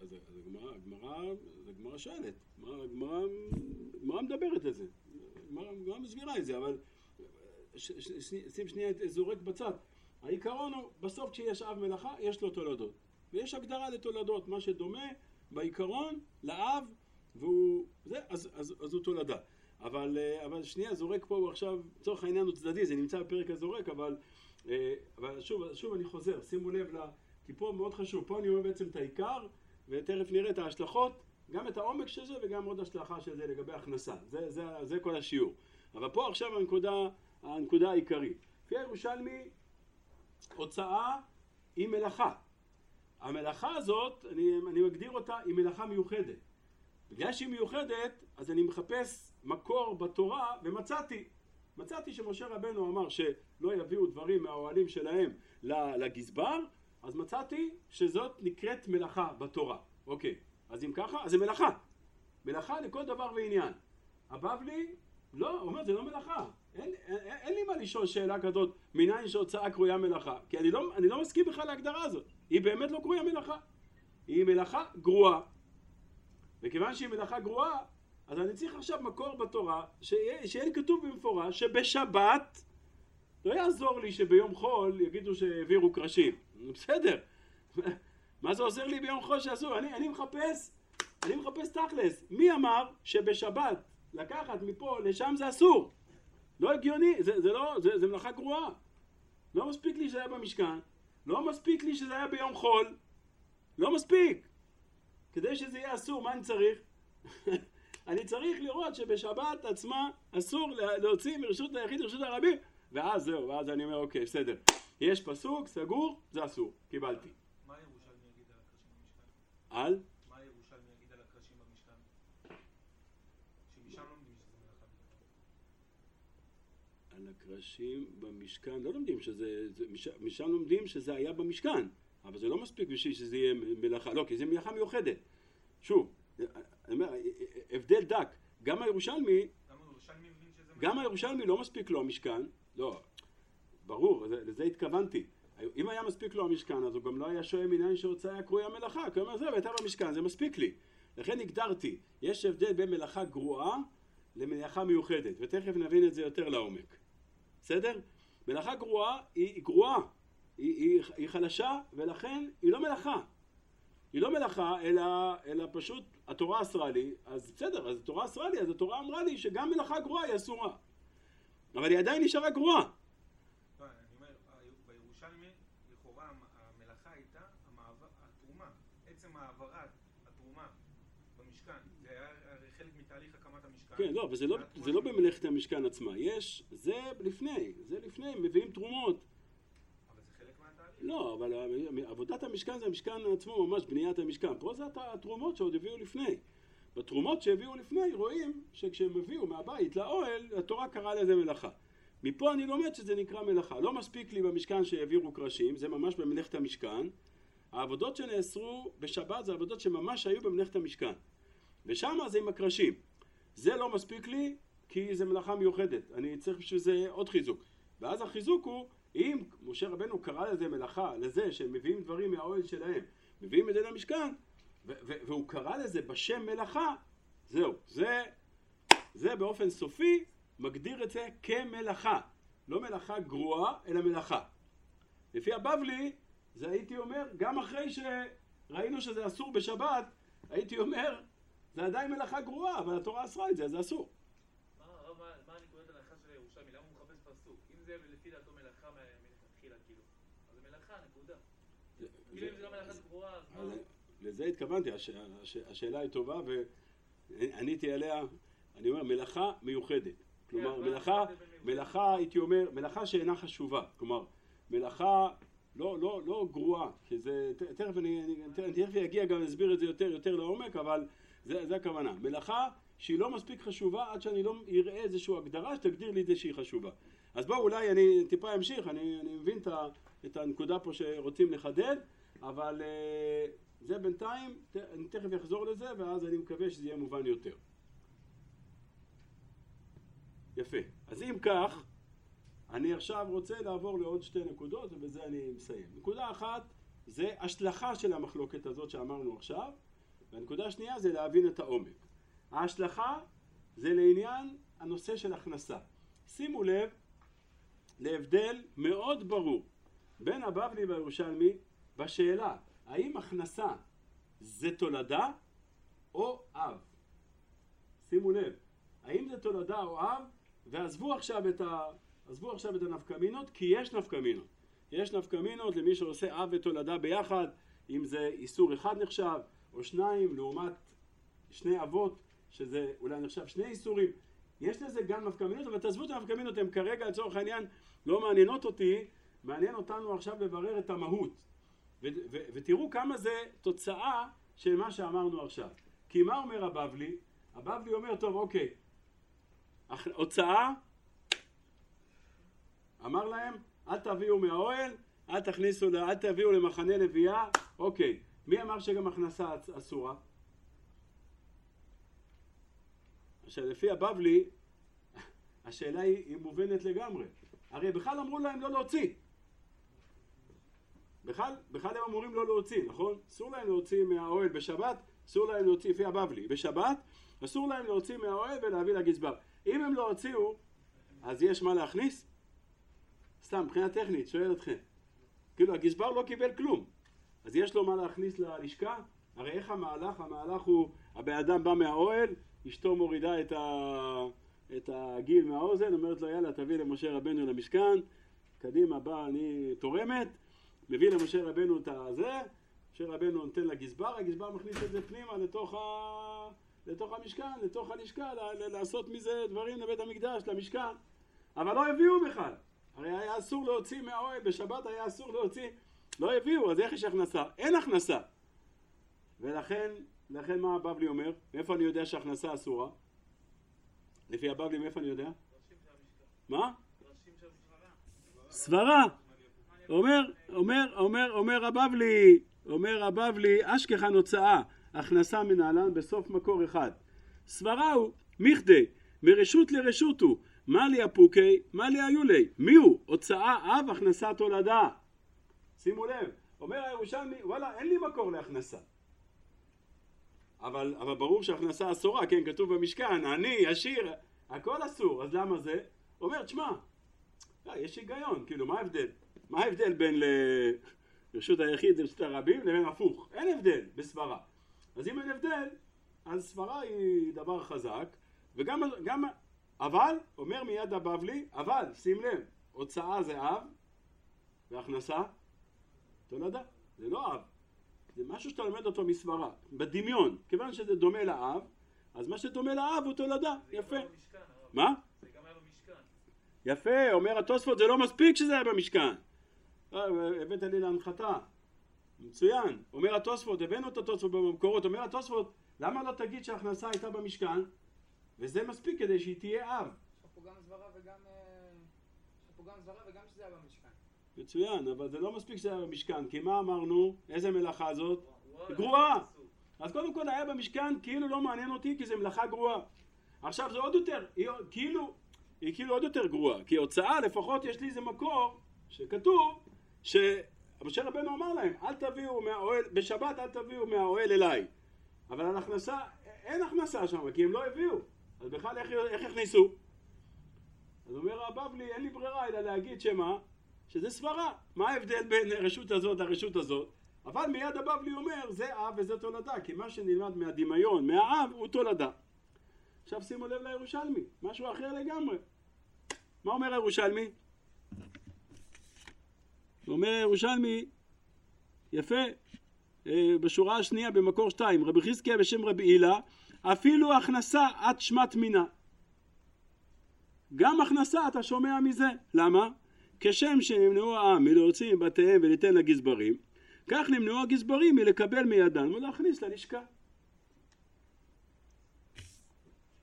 זה גמרא שואלת. גמרא מדברת את זה. גמרא מסבירה את זה, אבל שים שנייה את זורק בצד. העיקרון הוא, בסוף כשיש אב מלאכה, יש לו תולדות. ויש הגדרה לתולדות, מה שדומה בעיקרון לאב, אז הוא תולדה. אבל שנייה, זורק פה הוא עכשיו, צורך העניין הוא צדדי, זה נמצא בפרק הזורק, אבל שוב אני חוזר, שימו לב, כי פה מאוד חשוב, פה אני אומר בעצם את העיקר, ותכף נראה את ההשלכות, גם את העומק של זה וגם עוד השלכה של זה לגבי הכנסה. זה כל השיעור. אבל פה עכשיו הנקודה העיקרית. לפי הירושלמי, הוצאה היא מלאכה. המלאכה הזאת, אני מגדיר אותה, היא מלאכה מיוחדת. בגלל שהיא מיוחדת, אז אני מחפש מקור בתורה, ומצאתי שמשה רבנו אמר שלא יביאו דברים מהאוהלים שלהם לגזבר, אז מצאתי שזאת נקראת מלאכה בתורה. אוקיי, אז אם ככה, אז זה מלאכה. מלאכה לכל דבר ועניין. הבבלי, לא, הוא אומר, זה לא מלאכה. אין לי מה לשאול שאלה כזאת, מניין שהוצאה קרויה מלאכה. כי אני לא מסכים בכלל להגדרה הזאת. היא באמת לא קרויה מלאכה. היא מלאכה גרועה. וכיוון שהיא מלאכה גרועה, אז אני צריך עכשיו מקור בתורה, שיהיה לי כתוב במפורש, שבשבת, לא יעזור לי שביום חול יגידו שהעבירו קרשים. בסדר. מה זה עוזר לי ביום חול שעשו? אני מחפש תכלס. מי אמר שבשבת לקחת מפה לשם זה אסור? לא הגיוני, זה מלאכה גרועה. לא מספיק לי שזה היה במשכן, לא מספיק לי שזה היה ביום חול, לא מספיק. כדי שזה יהיה אסור, מה אני צריך? אני צריך לראות שבשבת עצמה אסור להוציא מרשות היחיד לרשות הרבים, ואז זהו, ואז אני אומר, אוקיי, בסדר. יש פסוק, סגור, זה אסור, קיבלתי. מה ירושלמי יגיד על הקרשים במשכן? על? מה ירושלמי יגיד על הקרשים במשכן? שמשם לומדים שזה מלאכה בלבד. על הקרשים במשכן, לא לומדים שזה, משם לומדים שזה היה במשכן, אבל זה לא מספיק בשביל שזה יהיה מלאכה, לא, כי זה מלאכה מיוחדת. שוב, אני אומר, הבדל דק, גם הירושלמי לא מספיק לו המשכן, לא, ברור, לזה התכוונתי. אם היה מספיק לו המשכן, אז הוא גם לא היה שואל מניין שהוצאה קרויה מלאכה, כי הוא אומר, זה והייתה במשכן, זה מספיק לי. לכן הגדרתי, יש הבדל בין מלאכה גרועה למלאכה מיוחדת, ותכף נבין את זה יותר לעומק. בסדר? מלאכה גרועה היא גרועה, היא חלשה, ולכן היא לא מלאכה. היא לא מלאכה, אלא פשוט התורה אסרה לי, אז בסדר, אז התורה אסרה לי, אז התורה אמרה לי שגם מלאכה גרועה היא אסורה. אבל היא עדיין נשארה גרועה. לא, אני אומר, בירושלמי, לכאורה, המלאכה הייתה התרומה, עצם העברת התרומה במשכן, זה היה חלק מתהליך הקמת המשכן. כן, לא, אבל זה לא במלאכת המשכן עצמה, זה לפני, מביאים תרומות. אבל זה חלק מהתהליך. לא, אבל עבודת המשכן זה המשכן עצמו, ממש בניית המשכן. פה זה התרומות שעוד הביאו לפני. בתרומות שהביאו לפני רואים שכשהם הביאו מהבית לאוהל, התורה קראה לזה מלאכה. מפה אני לומד שזה נקרא מלאכה. לא מספיק לי במשכן שהעבירו קרשים, זה ממש במלאכת המשכן. העבודות שנאסרו בשבת זה עבודות שממש היו במלאכת המשכן. ושם זה עם הקרשים. זה לא מספיק לי כי זה מלאכה מיוחדת. אני צריך בשביל זה עוד חיזוק. ואז החיזוק הוא, אם משה רבנו קרא לזה מלאכה, לזה שהם מביאים דברים מהאוהל שלהם, מביאים את זה למשכן, והוא קרא לזה בשם מלאכה, זהו, זה באופן סופי מגדיר את זה כמלאכה. לא מלאכה גרועה, אלא מלאכה. לפי הבבלי, זה הייתי אומר, גם אחרי שראינו שזה אסור בשבת, הייתי אומר, זה עדיין מלאכה גרועה, אבל התורה אסרה את זה, אז זה אסור. מה הנקודת ההלכה של הירושלמי? למה הוא מחפש פסוק? אם זה לפי דעתו מלאכה מלכתחילה, כאילו, אז זה מלאכה, נקודה. כאילו אם זה לא מלאכה גרועה, אז מה? לזה התכוונתי, השאלה היא טובה, ועניתי עליה, אני אומר, מלאכה מיוחדת. כלומר, מלאכה, הייתי אומר, מלאכה שאינה חשובה. כלומר, מלאכה לא גרועה, כי זה, תכף אני אגיע גם להסביר את זה יותר לעומק, אבל זה הכוונה. מלאכה שהיא לא מספיק חשובה עד שאני לא אראה איזושהי הגדרה שתגדיר לי את זה שהיא חשובה. אז בואו אולי אני טיפה אמשיך, אני מבין את הנקודה פה שרוצים לחדד, אבל זה בינתיים, אני תכף אחזור לזה ואז אני מקווה שזה יהיה מובן יותר. יפה. אז אם כך, אני עכשיו רוצה לעבור לעוד שתי נקודות ובזה אני מסיים. נקודה אחת זה השלכה של המחלוקת הזאת שאמרנו עכשיו, והנקודה השנייה זה להבין את העומק. ההשלכה זה לעניין הנושא של הכנסה. שימו לב להבדל מאוד ברור בין הבבלי והירושלמי בשאלה האם הכנסה זה תולדה או אב. שימו לב, האם זה תולדה או אב, ועזבו עכשיו את הנפקמינות, כי יש נפקמינות. יש נפקמינות למי שעושה אב ותולדה ביחד, אם זה איסור אחד נחשב או שניים לעומת שני אבות, שזה אולי נחשב שני איסורים. יש לזה גם נפקמינות, אבל תעזבו את הנפקמינות, הם כרגע לצורך העניין לא מעניינות אותי, מעניין אותנו עכשיו לברר את המהות. ותראו כמה זה תוצאה של מה שאמרנו עכשיו. כי מה אומר הבבלי? הבבלי אומר, טוב, אוקיי, הוצאה, אמר להם, אל תביאו מהאוהל, אל תביאו למחנה לוויה, אוקיי. מי אמר שגם הכנסה אסורה? עכשיו, לפי הבבלי, השאלה היא מובנת לגמרי. הרי בכלל אמרו להם לא להוציא. בכלל הם אמורים לא להוציא, נכון? אסור להם להוציא מהאוהל בשבת, אסור להם להוציא, לפי הבבלי, בשבת, אסור להם להוציא מהאוהל ולהביא לגזבר. אם הם לא הוציאו, אז יש מה להכניס? סתם, מבחינה טכנית, שואל אתכם. כאילו, הגזבר לא קיבל כלום. אז יש לו מה להכניס ללשכה? הרי איך המהלך? המהלך הוא, הבן אדם בא מהאוהל, אשתו מורידה את הגיל מהאוזן, אומרת לו, יאללה, תביא למשה רבנו למשכן, קדימה, בא, אני תורמת, מביא למשה רבנו את הזה, משה רבנו נותן לגזבר, הגזבר מכניס את זה פנימה לתוך המשכן, לתוך הלשכה, לעשות מזה דברים לבית המקדש, למשכן. אבל לא הביאו בכלל. הרי היה אסור להוציא מהאוהל, בשבת היה אסור להוציא, לא הביאו, אז איך יש הכנסה? אין הכנסה. ולכן מה הבבלי אומר? מאיפה אני יודע שהכנסה אסורה? לפי הבבלי, מאיפה אני יודע? מה? סברה. אומר הבבלי, אשכחן הוצאה, הכנסה מנהלן בסוף מקור אחד. סברה הוא, מכדי, מרשות לרשות הוא, מה לי הפוקי, מה לי היולי. מי הוא? הוצאה אב, הכנסה תולדה. שימו לב, אומר הירושלמי, וואלה, אין לי מקור להכנסה. אבל ברור שהכנסה אסורה, כן, כתוב במשכן, אני, עשיר, הכל אסור, אז למה זה? אומר, תשמע, יש היגיון, כאילו, מה ההבדל? מה ההבדל בין לרשות היחיד לרשות הרבים לבין הפוך? אין הבדל בסברה. אז אם אין הבדל, אז סברה היא דבר חזק, וגם, אבל, אומר מיד הבבלי, אבל, שים לב, הוצאה זה אב, והכנסה, תולדה, זה לא אב. זה משהו שאתה לומד אותו מסברה, בדמיון, כיוון שזה דומה לאב, אז מה שדומה לאב הוא תולדה, יפה. מה? זה גם היה במשכן. יפה, אומר התוספות, זה לא מספיק שזה היה במשכן. הבאת לי להנחתה. מצוין. אומר התוספות, הבאנו את התוספות במקורות, אומר התוספות, למה לא תגיד שההכנסה הייתה במשכן? וזה מספיק כדי שהיא תהיה אב. יש פה גם סברה וגם שזה היה במשכן. מצוין, אבל זה לא מספיק שזה היה במשכן, כי מה אמרנו? איזה מלאכה זאת? גרועה. אז קודם כל היה במשכן, כאילו לא מעניין אותי, כי זה מלאכה גרועה. עכשיו זה עוד יותר, היא כאילו עוד יותר גרועה, כי הוצאה לפחות יש לי איזה מקור שכתוב שמשה רבנו אמר להם, אל תביאו מהאוהל, בשבת אל תביאו מהאוהל אליי. אבל על הכנסה, אין הכנסה שם, כי הם לא הביאו. אז בכלל איך הכניסו? אז אומר הבבלי, אין לי ברירה אלא להגיד שמה? שזה סברה. מה ההבדל בין הרשות הזאת לרשות הזאת? אבל מיד הבבלי אומר, זה אב וזה תולדה, כי מה שנלמד מהדמיון, מהאב, הוא תולדה. עכשיו שימו לב לירושלמי, משהו אחר לגמרי. מה אומר הירושלמי? אומר הירושלמי, יפה, בשורה השנייה במקור 2, רבי חזקיה בשם רבי הילה, אפילו הכנסה עד שמת מינה. גם הכנסה אתה שומע מזה. למה? כשם שנמנעו העם מלהוציא מבתיהם וליתן לגזברים, כך נמנעו הגזברים מלקבל מידן ולהכניס ללשכה.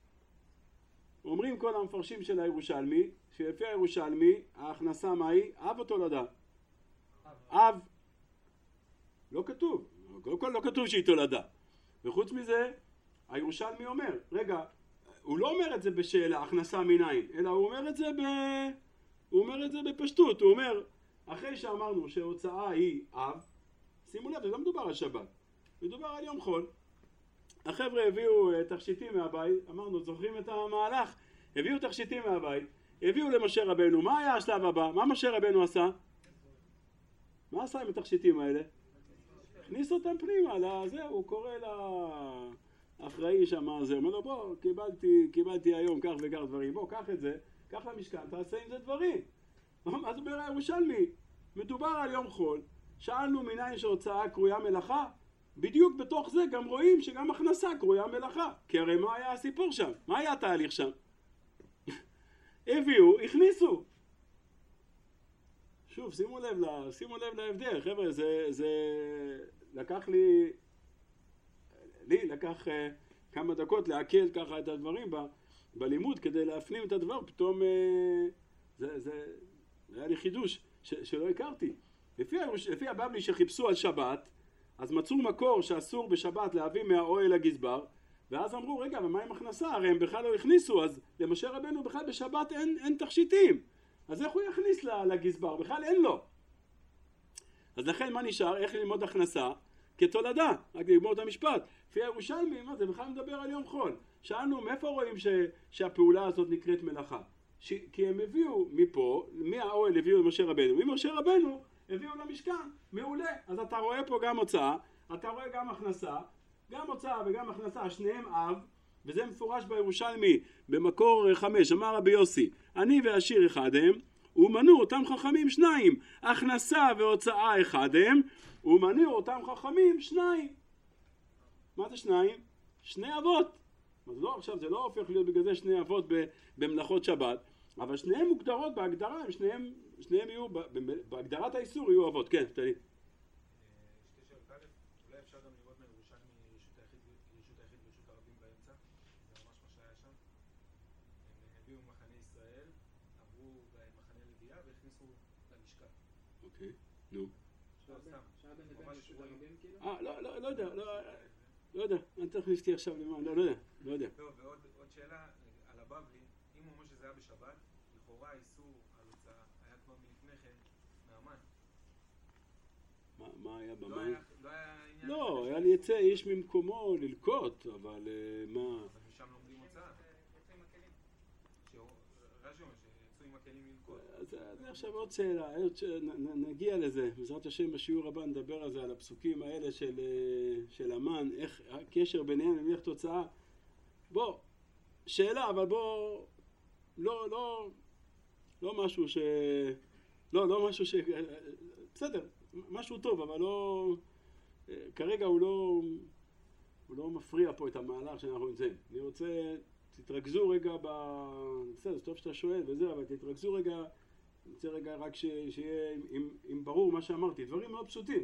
אומרים כל המפרשים של הירושלמי, שלפי הירושלמי, ההכנסה מה היא? אב או תולדה? אב. לא כתוב. קודם כל לא כתוב שהיא תולדה. וחוץ מזה, הירושלמי אומר, רגע, הוא לא אומר את זה בשאלה, הכנסה מניין, אלא הוא אומר את זה בפשטות. הוא אומר, אחרי שאמרנו שההוצאה היא אב, שימו לב, זה לא מדובר על שבת, מדובר על יום חול. החבר'ה הביאו תכשיטים מהבית, אמרנו, זוכרים את המהלך? הביאו תכשיטים מהבית, הביאו למשה רבנו. מה היה השלב הבא? מה משה רבנו עשה? מה עשה עם התכשיטים האלה? הכניס אותם פנימה, לזה, הוא קורא לאחראי שם, זה אומר לו, בוא, קיבלתי היום כך וכך דברים, בוא, קח את זה, קח למשכן, תעשה עם זה דברים. מה זה אומר הירושלמי? מדובר על יום חול, שאלנו מניין שהוצאה קרויה מלאכה, בדיוק בתוך זה גם רואים שגם הכנסה קרויה מלאכה, כי הרי מה היה הסיפור שם? מה היה התהליך שם? הביאו, הכניסו. שוב, שימו לב להבדל, חבר'ה, זה לקח לי לקח כמה דקות להקל ככה את הדברים בלימוד כדי להפנים את הדבר, פתאום זה היה לי חידוש שלא הכרתי. לפי הבבלי שחיפשו על שבת, אז מצאו מקור שאסור בשבת להביא מהאוהל לגזבר, ואז אמרו, רגע, ומה עם הכנסה? הרי הם בכלל לא הכניסו, אז למשה רבנו בכלל בשבת אין תכשיטים. אז איך הוא יכניס לגזבר? בכלל אין לו. אז לכן מה נשאר? איך ללמוד הכנסה? כתולדה, רק לגמור את המשפט. לפי הירושלמי, מה זה? בכלל מדבר על יום חול. שאלנו, מאיפה רואים שהפעולה הזאת נקראת מלאכה? כי הם הביאו מפה, מהאוהל הביאו למשה רבנו, ממשה רבנו הביאו למשכן, מעולה. אז אתה רואה פה גם הוצאה, אתה רואה גם הכנסה, גם הוצאה וגם הכנסה, שניהם אב, וזה מפורש בירושלמי, במקור 5, אמר רבי יוסי, אני ועשיר אחד הם, ומנו אותם חכמים שניים, הכנסה והוצאה אחד הם, ומנו אותם חכמים שניים. מה זה שניים? שני אבות. אז לא, עכשיו זה לא הופך להיות בגלל זה שני אבות במלאכות שבת, אבל שניהם מוגדרות בהגדרה, שניהם יהיו, בהגדרת האיסור יהיו אבות. כן, תראי. שתי שאלות. א', אולי אפשר גם לראות מהירושלמי רשות היחיד ורשות הרבים באמצע, זה ממש מה שהיה שם. הם הביאו מחנה ישראל, עברו במחנה לוויה והכניסו למשכן. אוקיי, נו. לא, סתם. שהיה בין לבין רשות הרבים כאילו? לא יודע, אני תכף נסתי עכשיו למען, לא יודע. טוב, ועוד שאלה על הבבלי, אם הוא אומר שזה היה בשבת, לכאורה האיסור על הוצאה היה כבר מלפני כן מהמן. מה היה במים? לא היה עניין... לא, היה לי יצא איש ממקומו ללקוט, אבל מה... אבל משם לומדים הוצאה. יוצא עם הכלים. רש"י אומר שיצאו עם הכלים ללקוט. זה עכשיו עוד שאלה, נגיע לזה, בעזרת השם בשיעור הבא נדבר על זה, על הפסוקים האלה של המן, איך הקשר ביניהם למלאכת תוצאה. בוא, שאלה, אבל בוא, לא משהו לא משהו בסדר, משהו טוב, אבל לא, כרגע הוא לא מפריע פה את המהלך שאנחנו נמצאים. אני רוצה, תתרכזו רגע בסדר, זה טוב שאתה שואל וזה, אבל תתרכזו רגע, אני רוצה רגע רק שיהיה, אם ברור מה שאמרתי, דברים מאוד פשוטים,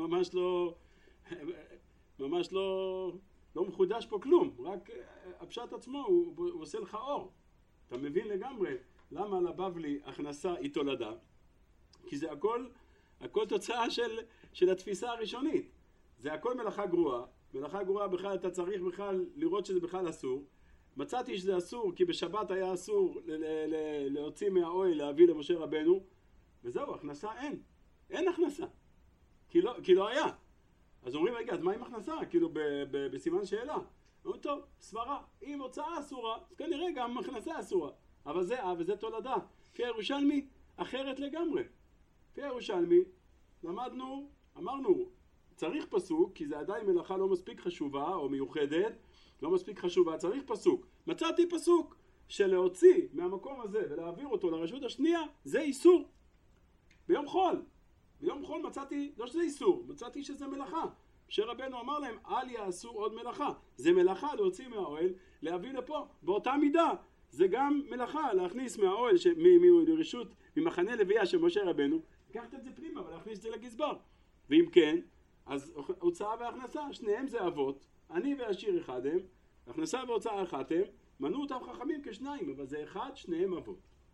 ממש לא מחודש פה כלום, רק הפשט עצמו הוא עושה לך אור. אתה מבין לגמרי למה לבבלי הכנסה היא תולדה, כי זה הכל תוצאה של התפיסה הראשונית. זה הכל מלאכה גרועה. מלאכה גרועה בכלל אתה צריך בכלל לראות שזה בכלל אסור. מצאתי שזה אסור כי בשבת היה אסור להוציא מהאוהל להביא למשה רבנו, וזהו, הכנסה אין הכנסה, כי לא היה. אז אומרים, רגע, אז מה עם הכנסה? כאילו בסימן שאלה. אומרים, טוב, סברה, אם הוצאה אסורה, אז כנראה גם הכנסה אסורה. אבל זה תולדה. לפי הירושלמי אחרת לגמרי. לפי הירושלמי למדנו, אמרנו, צריך פסוק, כי זה עדיין מלאכה לא מספיק חשובה או מיוחדת, לא מספיק חשובה, צריך פסוק. מצאתי פסוק שלהוציא מהמקום הזה ולהעביר אותו לרשות השנייה, זה איסור. ביום חול מצאתי, לא שזה איסור, מצאתי שזה מלאכה. שרבנו אמר להם, אל יעשו עוד מלאכה. זה מלאכה להוציא מהאוהל, להביא לפה. באותה מידה, זה גם מלאכה להכניס מהאוהל, מרשות, ממחנה לוויה של משה רבנו, לקחת את זה פנימה ולהכניס את זה לגזבר. ואם כן, אז הוצאה והכנסה, שניהם זה אבות, אני והשיר אחד הם, הכנסה והוצאה אחת הם, מנו אותם חכמים כשניים, אבל זה אחד, שניהם אבות.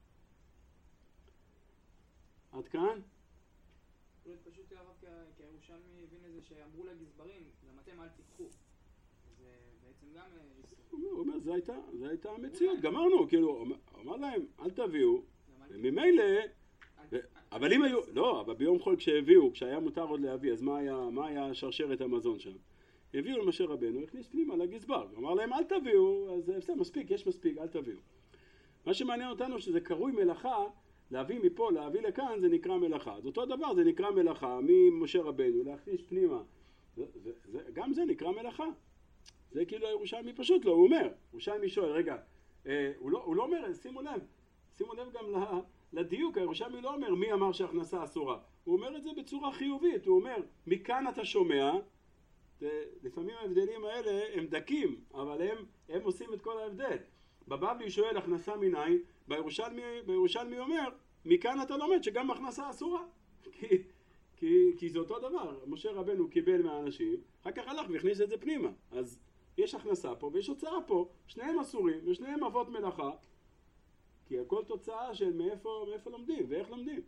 עד כאן? אולי פשוט הרב כירושלמי הבין את זה שאמרו לגזברים, גם אתם אל תיקחו. זה בעצם גם איסור. הוא אומר, זה הייתה המציאות, גמרנו, כאילו, אמר להם, אל תביאו, וממילא, אבל אם היו, לא, אבל ביום חול כשהביאו, כשהיה מותר עוד להביא, אז מה היה שרשרת המזון שם? הביאו למשה רבנו, הכניס פנימה לגזבר, אמר להם, אל תביאו, אז בסדר, מספיק, יש מספיק, אל תביאו. מה שמעניין אותנו שזה קרוי מלאכה, להביא מפה, להביא לכאן, זה נקרא מלאכה. אז אותו דבר, זה נקרא מלאכה, ממשה רבנו, להכניס פנימה. גם זה נקרא מלאכה. זה כאילו הירושלמי פשוט לא, הוא אומר. ירושלמי שואל, רגע, הוא לא אומר, שימו לב גם לדיוק, הירושלמי לא אומר מי אמר שהכנסה אסורה. הוא אומר את זה בצורה חיובית, הוא אומר, מכאן אתה שומע, לפעמים ההבדלים האלה הם דקים, אבל הם עושים את כל ההבדל. בבבלי שואל הכנסה מניין, בירושלמי אומר, מכאן אתה לומד שגם הכנסה אסורה. כי זה אותו דבר, משה רבנו קיבל מהאנשים, אחר כך הלך והכניס את זה פנימה. אז יש הכנסה פה ויש הוצאה פה, שניהם אסורים ושניהם אבות מלאכה, כי הכל תוצאה של מאיפה לומדים ואיך לומדים.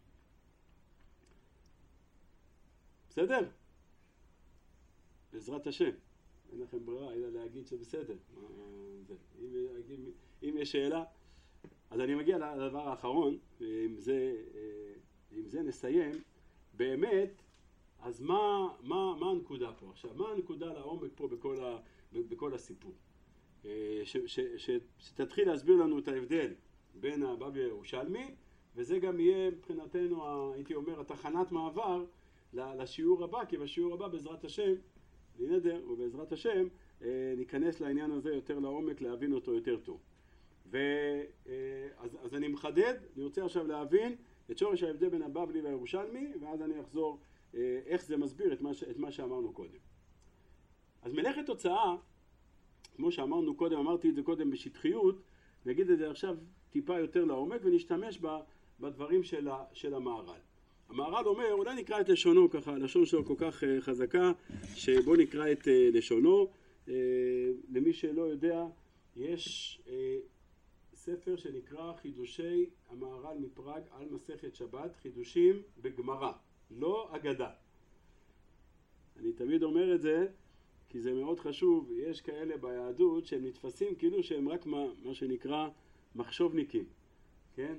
בסדר? בעזרת השם. אין לכם ברירה, אלא להגיד שבסדר. אם יש שאלה, אז אני מגיע לדבר האחרון, ועם זה נסיים. באמת, אז מה הנקודה פה? עכשיו, מה הנקודה לעומק פה בכל הסיפור? שתתחיל להסביר לנו את ההבדל בין הבבלי לירושלמי, וזה גם יהיה מבחינתנו, הייתי אומר, התחנת מעבר לשיעור הבא, כי בשיעור הבא בעזרת השם, לנדר, ובעזרת השם, ניכנס לעניין הזה יותר לעומק, להבין אותו יותר טוב. אז אני מחדד, אני רוצה עכשיו להבין את שורש ההבדל בין הבבלי והירושלמי, ואז אני אחזור איך זה מסביר את מה שאמרנו קודם. אז מלאכת תוצאה, כמו שאמרנו קודם, אמרתי את זה קודם בשטחיות, נגיד את זה עכשיו טיפה יותר לעומק, ונשתמש בדברים של המהר"ל. המהר"ל אומר, אולי נקרא את לשונו ככה, הלשון שלו כל כך חזקה, שבוא נקרא את לשונו. למי שלא יודע, יש ספר שנקרא חידושי המהר"ל מפראג על מסכת שבת, חידושים בגמרא, לא אגדה. אני תמיד אומר את זה, כי זה מאוד חשוב, יש כאלה ביהדות שהם נתפסים כאילו שהם רק מה שנקרא מחשובניקים, כן?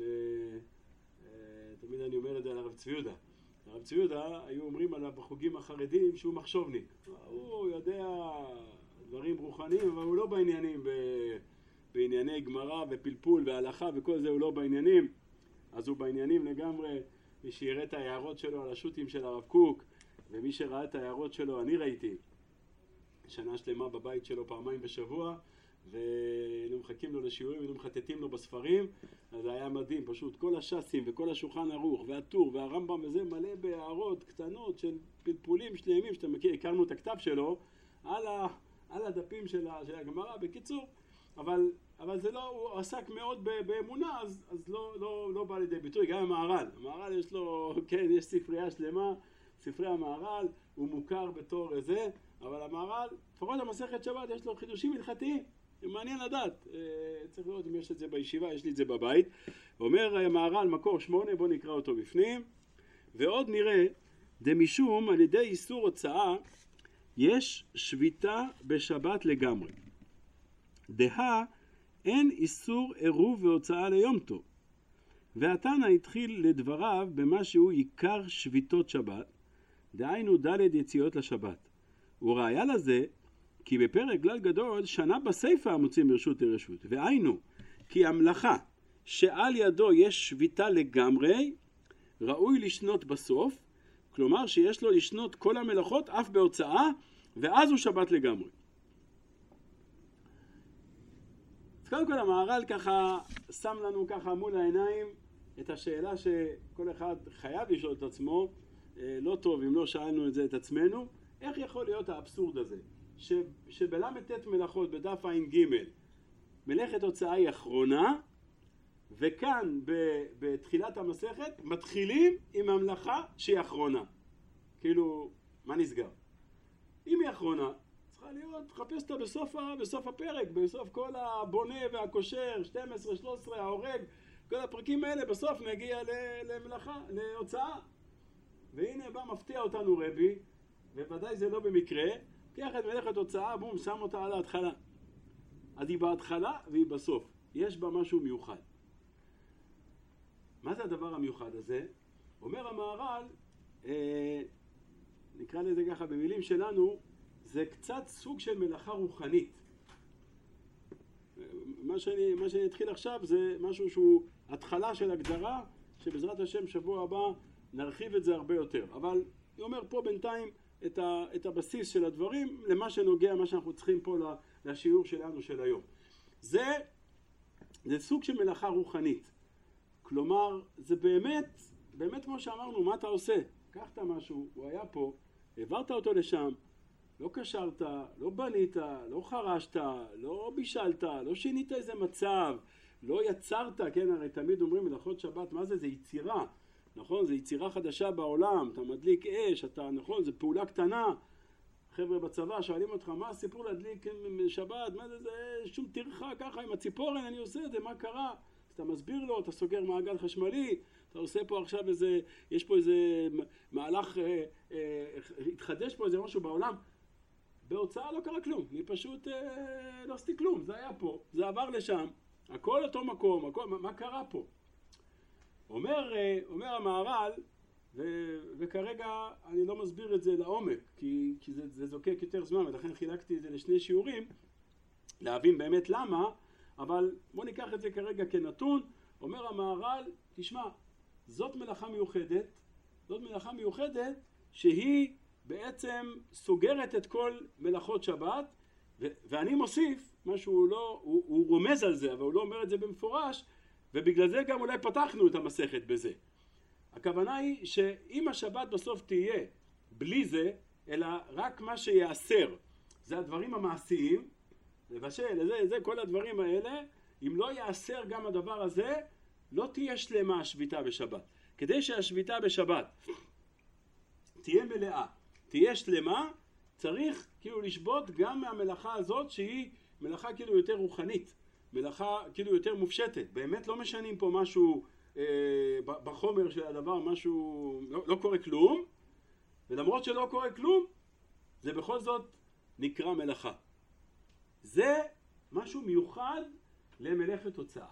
תמיד אני אומר את זה על הרב צבי יהודה. הרב צבי יהודה היו אומרים עליו בחוגים החרדים שהוא מחשובניק. הוא יודע דברים רוחניים, אבל הוא לא בענייני גמרא ופלפול והלכה וכל זה הוא לא בעניינים. אז הוא בעניינים לגמרי. מי שיראה את ההערות שלו על השו"תים של הרב קוק, ומי שראה את ההערות שלו, אני ראיתי שנה שלמה בבית שלו פעמיים בשבוע, והיינו מחכים לו לשיעורים, היינו מחטטים לו בספרים, אז זה היה מדהים, פשוט כל הש"סים וכל השולחן ערוך והטור והרמב"ם וזה מלא בהערות קטנות של פלפולים שלמים שאתה מכיר, הכרנו את הכתב שלו על הדפים של הגמרא, בקיצור, אבל זה לא, הוא עסק מאוד באמונה, אז לא בא לידי ביטוי. גם המהר"ל יש לו, כן, יש ספרייה שלמה, ספרי המהר"ל, הוא מוכר בתור זה, אבל המהר"ל, לפחות המסכת שבת, יש לו חידושים הלכתיים, מעניין לדעת, צריך לראות אם יש את זה בישיבה, יש לי את זה בבית. אומר המהר"ל מקור 8, בוא נקרא אותו בפנים, ועוד נראה, דמשום על ידי איסור הוצאה, יש שביתה בשבת לגמרי. אין איסור עירוב והוצאה ליום טוב. והתנא התחיל לדבריו במה שהוא עיקר שביתות שבת, דהיינו ד' יציאות לשבת. וראיה לזה, כי בפרק כלל גדול שנה בסייפה המוצאים מרשות לרשות. והיינו, כי המלאכה שעל ידו יש שביתה לגמרי, ראוי לשנות בסוף, כלומר שיש לו לשנות כל המלאכות אף בהוצאה, ואז הוא שבת לגמרי. אז קודם כל המהר"ל ככה שם לנו ככה מול העיניים את השאלה שכל אחד חייב לשאול את עצמו, לא טוב אם לא שאלנו את זה את עצמנו, איך יכול להיות האבסורד הזה, שבל"ט מלאכות בדף ע"ג מלאכת הוצאה היא אחרונה, וכאן בתחילת המסכת מתחילים עם המלאכה שהיא אחרונה. כאילו, מה נסגר? אם היא אחרונה, צריך צריכה להיות, חפש אותה בסוף הפרק, בסוף כל הבונה והקושר, 12, 13, ההורג, כל הפרקים האלה, בסוף נגיע למלאכה, להוצאה. והנה בא מפתיע אותנו רבי, וודאי זה לא במקרה, קח את מלאכת הוצאה, בום, שם אותה על ההתחלה. אז היא בהתחלה והיא בסוף. יש בה משהו מיוחד. מה זה הדבר המיוחד הזה? אומר המהר"ל, נקרא לזה ככה במילים שלנו, זה קצת סוג של מלאכה רוחנית. מה שאני אתחיל עכשיו זה משהו שהוא התחלה של הגדרה, שבעזרת השם שבוע הבא נרחיב את זה הרבה יותר. אבל אני אומר פה בינתיים את הבסיס של הדברים למה שנוגע, מה שאנחנו צריכים פה לשיעור שלנו של היום. זה סוג של מלאכה רוחנית. כלומר, זה באמת כמו שאמרנו, מה אתה עושה? קחת משהו, הוא היה פה, העברת אותו לשם, לא קשרת, לא בנית, לא חרשת, לא בישלת, לא שינית איזה מצב, לא יצרת, כן, הרי תמיד אומרים מלאכות שבת, מה זה? זה יצירה, נכון? זה יצירה חדשה בעולם, אתה מדליק אש, אתה, נכון? זה פעולה קטנה. חבר'ה בצבא שואלים אותך, מה הסיפור להדליק שבת? מה זה? זה שום טרחה ככה עם הציפורן, אני עושה את זה, מה קרה? אז אתה מסביר לו, אתה סוגר מעגל חשמלי, אתה עושה פה עכשיו איזה, יש פה איזה מהלך, התחדש פה איזה משהו בעולם. בהוצאה לא קרה כלום, אני פשוט לא עשיתי כלום, זה היה פה, זה עבר לשם, הכל אותו מקום, הכל, מה קרה פה? אומר המהר"ל, וכרגע אני לא מסביר את זה לעומק, כי זה זוקק יותר זמן, ולכן חילקתי את זה לשני שיעורים, להבין באמת למה, אבל בוא ניקח את זה כרגע כנתון. אומר המהר"ל, תשמע, זאת מלאכה מיוחדת שהיא בעצם סוגרת את כל מלאכות שבת, ואני מוסיף, משהו לא, הוא רומז על זה, אבל הוא לא אומר את זה במפורש, ובגלל זה גם אולי פתחנו את המסכת בזה. הכוונה היא שאם השבת בסוף תהיה בלי זה, אלא רק מה שיעשר, זה הדברים המעשיים, לבשל, זה כל הדברים האלה, אם לא יעשר גם הדבר הזה, לא תהיה שלמה השביתה בשבת. כדי שהשביתה בשבת תהיה מלאה, תהיה שלמה, צריך כאילו לשבות גם מהמלאכה הזאת שהיא מלאכה כאילו יותר רוחנית, מלאכה כאילו יותר מופשטת. באמת לא משנים פה משהו בחומר של הדבר, משהו, לא קורה כלום, ולמרות שלא קורה כלום, זה בכל זאת נקרא מלאכה. זה משהו מיוחד למלאכת הוצאה.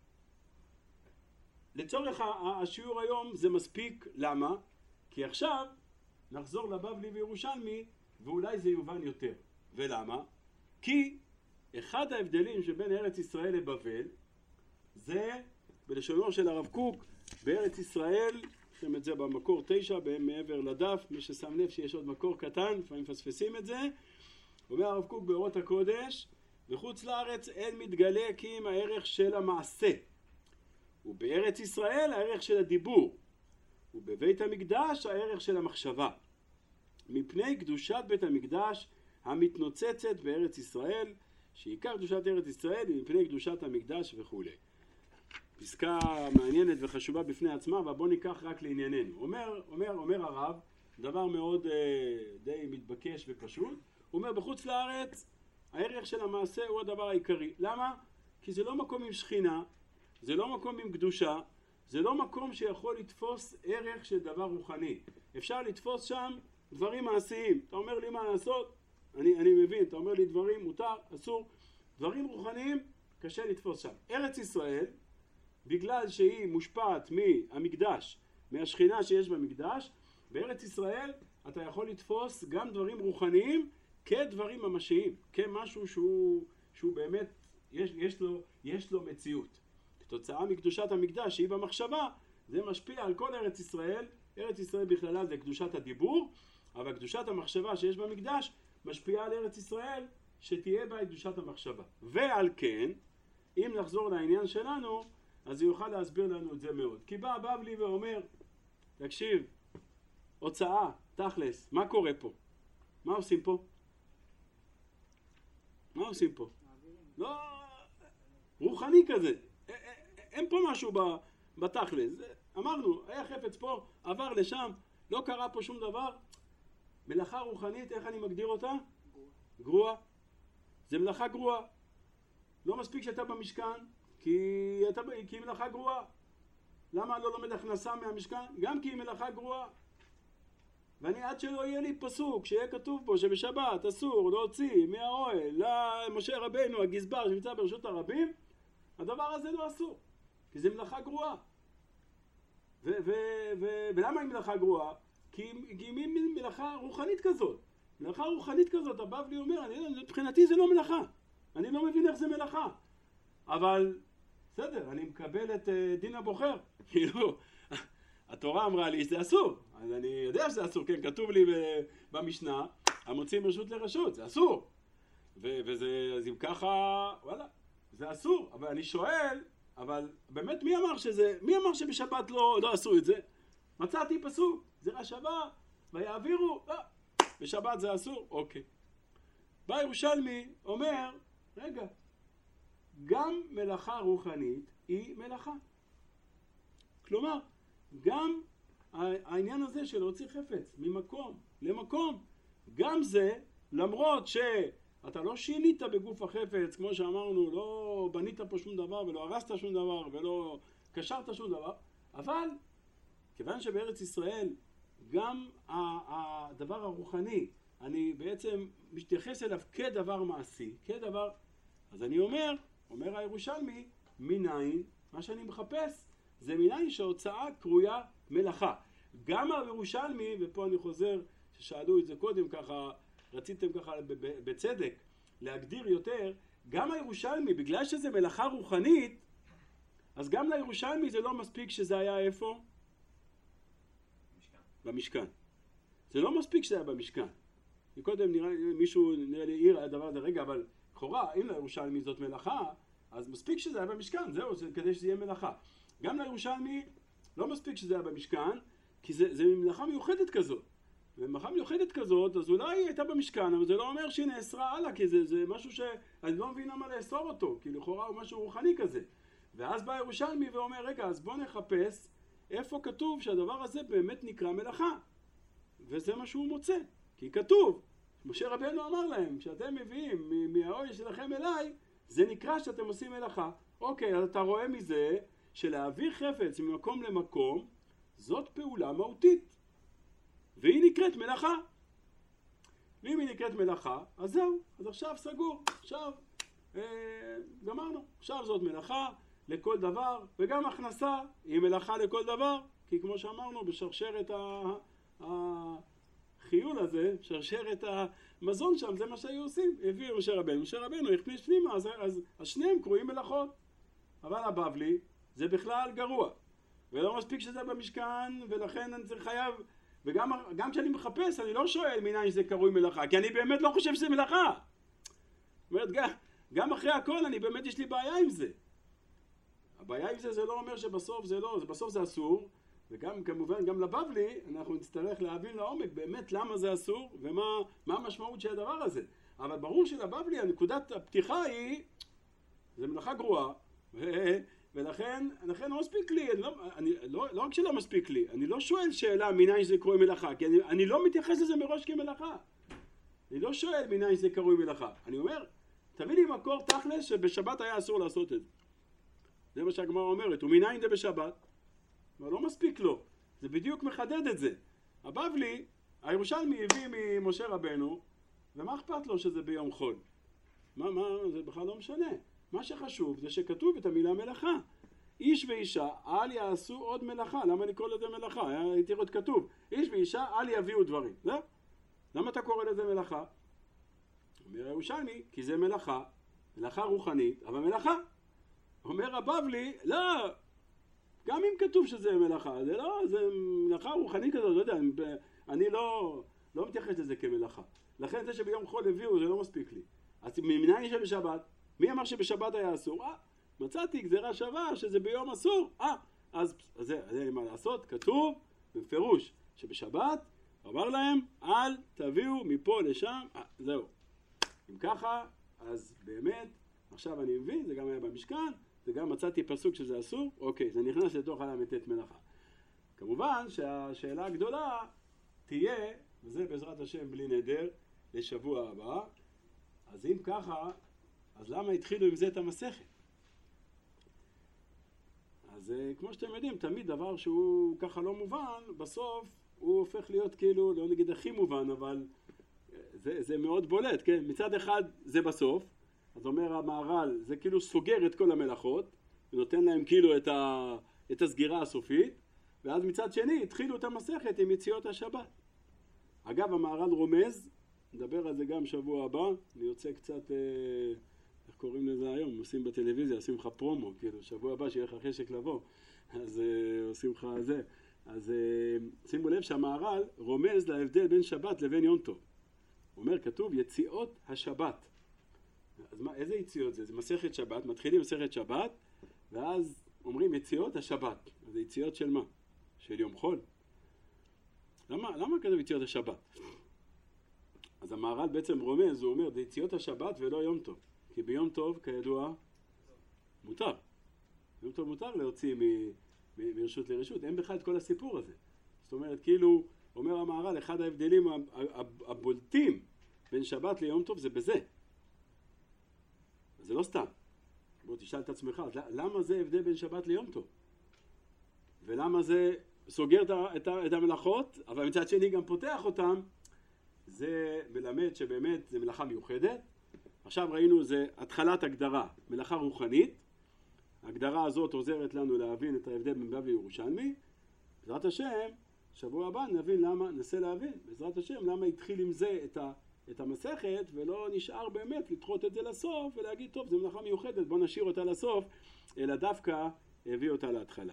לצורך השיעור היום זה מספיק. למה? כי עכשיו נחזור לבבלי וירושלמי ואולי זה יובן יותר. ולמה? כי אחד ההבדלים שבין ארץ ישראל לבבל זה בלשונו של הרב קוק, בארץ ישראל, שם את זה במקור 9 מעבר לדף, מי ששם לב שיש עוד מקור קטן, לפעמים מפספסים את זה. אומר הרב קוק באורות הקודש, בחוץ לארץ אין מתגלה כי אם הערך של המעשה, ובארץ ישראל הערך של הדיבור, ובבית המקדש הערך של המחשבה, מפני קדושת בית המקדש המתנוצצת בארץ ישראל, שעיקר קדושת ארץ ישראל היא מפני קדושת המקדש וכו'. פסקה מעניינת וחשובה בפני עצמה, אבל בוא ניקח רק לענייננו. אומר הרב, דבר מאוד די מתבקש ופשוט, הוא אומר בחוץ לארץ הערך של המעשה הוא הדבר העיקרי. למה? כי זה לא מקום עם שכינה, זה לא מקום עם קדושה, זה לא מקום שיכול לתפוס ערך של דבר רוחני. אפשר לתפוס שם דברים מעשיים. אתה אומר לי מה לעשות? אני מבין, אתה אומר לי דברים מותר, אסור. דברים רוחניים קשה לתפוס שם. ארץ ישראל, בגלל שהיא מושפעת מהמקדש, מהשכינה שיש במקדש, בארץ ישראל אתה יכול לתפוס גם דברים רוחניים כדברים ממשיים, כמשהו שהוא באמת, יש לו מציאות. כתוצאה מקדושת המקדש שהיא במחשבה, זה משפיע על כל ארץ ישראל. ארץ ישראל בכללה זה קדושת הדיבור, אבל קדושת המחשבה שיש במקדש משפיעה על ארץ ישראל שתהיה בה קדושת המחשבה. ועל כן, אם נחזור לעניין שלנו, אז הוא יוכל להסביר לנו את זה מאוד. כי בא הבבלי ואומר, תקשיב, הוצאה, תכלס, מה קורה פה? מה עושים פה? מה עושים פה? לא, רוחני כזה. אין פה משהו בתכלס. אמרנו, היה חפץ פה, עבר לשם, לא קרה פה שום דבר. מלאכה רוחנית, איך אני מגדיר אותה? גרועה. זה מלאכה גרועה. לא מספיק שאתה במשכן, כי היא מלאכה גרועה. למה לא לומד הכנסה מהמשכן? גם כי היא מלאכה גרועה. ואני עד שלא יהיה לי פסוק שיהיה כתוב בו שבשבת אסור להוציא מהאוהל למשה רבנו הגזבר שנמצא ברשות הרבים, הדבר הזה לא אסור, כי זה מלאכה גרועה. ולמה היא מלאכה גרועה? כי היא מלאכה רוחנית כזאת. מלאכה רוחנית כזאת, הבבלי אומר, מבחינתי זה לא מלאכה. אני לא מבין איך זה מלאכה. אבל בסדר, אני מקבל את דין הבוחר. כאילו, התורה אמרה לי שזה אסור. אז אני יודע שזה אסור, כן, כתוב לי במשנה, המוצאים רשות לרשות, זה אסור. וזה, אז אם ככה, וואלה, זה אסור. אבל אני שואל, אבל באמת מי אמר שבשבת לא עשו את זה? מצאתי פסוק, זרע שווה, ויעבירו, בשבת זה אסור, אוקיי. בא ירושלמי, אומר, רגע, גם מלאכה רוחנית היא מלאכה. כלומר, גם העניין הזה של להוציא חפץ ממקום למקום, גם זה, למרות שאתה לא שינית בגוף החפץ, כמו שאמרנו, לא בנית פה שום דבר ולא הרסת שום דבר ולא קשרת שום דבר, אבל כיוון שבארץ ישראל גם הדבר הרוחני, אני בעצם מתייחס אליו כדבר מעשי, כדבר, אז אני אומר הירושלמי, מניין, מה שאני מחפש, זה מניין שההוצאה קרויה מלאכה. גם הירושלמי, ופה אני חוזר, ששאלו את זה קודם ככה, רציתם ככה בצדק להגדיר יותר, גם הירושלמי, בגלל שזה מלאכה רוחנית, אז גם לירושלמי זה לא מספיק שזה היה איפה? במשכן. זה לא מספיק שזה היה במשכן. קודם מישהו נראה לי עיר הדבר הזה, רגע, אבל לכאורה, אם לירושלמי זאת מלאכה, אז מספיק שזה היה במשכן, זהו, כדי שזה יהיה מלאכה. גם לירושלמי לא מספיק שזה היה במשכן, כי זה מלאכה מיוחדת כזאת. ומלאכה מיוחדת כזאת, אז אולי היא הייתה במשכן, אבל זה לא אומר שהיא נאסרה הלאה, כי זה משהו שאני לא מבין למה לאסור אותו, כי לכאורה הוא משהו רוחני כזה. ואז בא ירושלמי ואומר, רגע, אז בוא נחפש איפה כתוב שהדבר הזה באמת נקרא מלאכה. וזה מה שהוא מוצא, כי כתוב, משה רבנו אמר להם, כשאתם מביאים מהאוהל שלכם אליי, זה נקרא שאתם עושים מלאכה. אוקיי, אז אתה רואה מזה שלהעביר חפץ ממקום למקום, זאת פעולה מהותית. והיא נקראת מלאכה. ואם היא נקראת מלאכה, אז זהו, אז עכשיו סגור, עכשיו גמרנו. עכשיו זאת מלאכה לכל דבר, וגם הכנסה היא מלאכה לכל דבר, כי כמו שאמרנו, בשרשרת החיול הזה, שרשרת המזון שם, זה מה שהיו עושים. הביאו משה רבנו הכניס פנימה, אז שניהם קרויים מלאכות. אבל הבבלי זה בכלל גרוע. ולא מספיק שזה במשכן, ולכן אני צריך חייב, וגם כשאני מחפש, אני לא שואל מניין שזה קרוי מלאכה, כי אני באמת לא חושב שזה מלאכה. זאת אומרת, גם אחרי הכל, אני באמת יש לי בעיה עם זה. הבעיה עם זה לא אומר שבסוף זה לא, בסוף זה אסור, וגם כמובן גם לבבלי אנחנו נצטרך להבין לעומק באמת למה זה אסור ומה המשמעות של הדבר הזה. אבל ברור שלבבלי הנקודת הפתיחה היא, זה מלאכה גרועה, ולכן לא מספיק לי, לא רק שלא מספיק לי, אני לא שואל שאלה מניין שזה קרוי מלאכה, כי אני לא מתייחס לזה מראש כמלאכה. אני לא שואל מניין שזה קרוי מלאכה. אני אומר, תביא לי מקור תכלס שבשבת היה אסור לעשות את זה. זה מה שהגמרא אומרת, ומניין זה בשבת. אבל לא מספיק לו, זה בדיוק מחדד את זה. הבבלי, הירושלמי הביא ממשה רבנו, ומה אכפת לו שזה ביום חול? זה בכלל לא משנה. מה שחשוב זה שכתוב את המילה מלאכה. איש ואישה אל יעשו עוד מלאכה. למה לקרוא לזה מלאכה? הייתי רואה כתוב, איש ואישה אל יביאו דברים. זהו? למה אתה קורא לזה מלאכה? אומר הירושלמי, כי זה מלאכה, מלאכה רוחנית, אבל מלאכה. אומר הבבלי, לא, גם אם כתוב שזה מלאכה, זה לא, זה מלאכה רוחנית כזאת, לא יודע, אני לא מתייחס לזה כמלאכה. לכן זה שביום חול הביאו, זה לא מספיק לי. אז מניין שבשבת, מי אמר שבשבת היה אסור? מצאתי גזירה שווה שזה ביום אסור. אז זה מה לעשות? כתוב בפירוש שבשבת אמר להם, אל תביאו מפה לשם, זהו. אם ככה, אז באמת, עכשיו אני מבין, זה גם היה במשכן, וגם מצאתי פסוק שזה אסור, אוקיי, זה נכנס לתוך הל"ט מלאכה. כמובן שהשאלה הגדולה תהיה, וזה בעזרת השם בלי נדר, לשבוע הבא, אז אם ככה, אז למה התחילו עם זה את המסכת? אז כמו שאתם יודעים, תמיד דבר שהוא ככה לא מובן, בסוף הוא הופך להיות כאילו, לא נגיד הכי מובן, אבל זה מאוד בולט, כן? מצד אחד זה בסוף, אז אומר המהר"ל, זה כאילו סוגר את כל המלאכות, ונותן להם כאילו את הסגירה הסופית, ואז מצד שני התחילו את המסכת עם יציאות השבת. אגב, המהר"ל רומז, נדבר על זה גם שבוע הבא, אני יוצא קצת, איך קוראים לזה היום? עושים בטלוויזיה, עושים לך פרומו, כאילו, שבוע הבא שיהיה לך חשק לבוא, אז עושים לך זה. אז שימו לב שהמהר"ל רומז להבדל בין שבת לבין יום טוב. הוא אומר, כתוב יציאות השבת. אז מה, איזה יציאות זה? זה מסכת שבת, מתחילים מסכת שבת, ואז אומרים יציאות השבת. אז זה יציאות של מה? של יום חול. למה כתוב יציאות השבת? אז המהר"ל בעצם רומז, הוא אומר, זה יציאות השבת ולא יום טוב. כי ביום טוב, כידוע, מותר. ביום טוב מותר להוציא מרשות לרשות. אין בכלל את כל הסיפור הזה. זאת אומרת, כאילו, אומר המהר"ל, אחד ההבדלים הבולטים בין שבת ליום טוב זה בזה. זה לא סתם. בוא תשאל את עצמך, למה זה הבדל בין שבת ליום טוב? ולמה זה סוגר את המלאכות, אבל מצד שני גם פותח אותם? זה מלמד שבאמת זה מלאכה מיוחדת. עכשיו ראינו, זה התחלת הגדרה, מלאכה רוחנית. ההגדרה הזאת עוזרת לנו להבין את ההבדל בין בבלי לירושלמי. בעזרת השם, שבוע הבא נבין למה, ננסה להבין, בעזרת השם, למה התחיל עם זה את המסכת, ולא נשאר באמת לדחות את זה לסוף, ולהגיד, טוב, זו מלאכה מיוחדת, בוא נשאיר אותה לסוף, אלא דווקא הביא אותה להתחלה.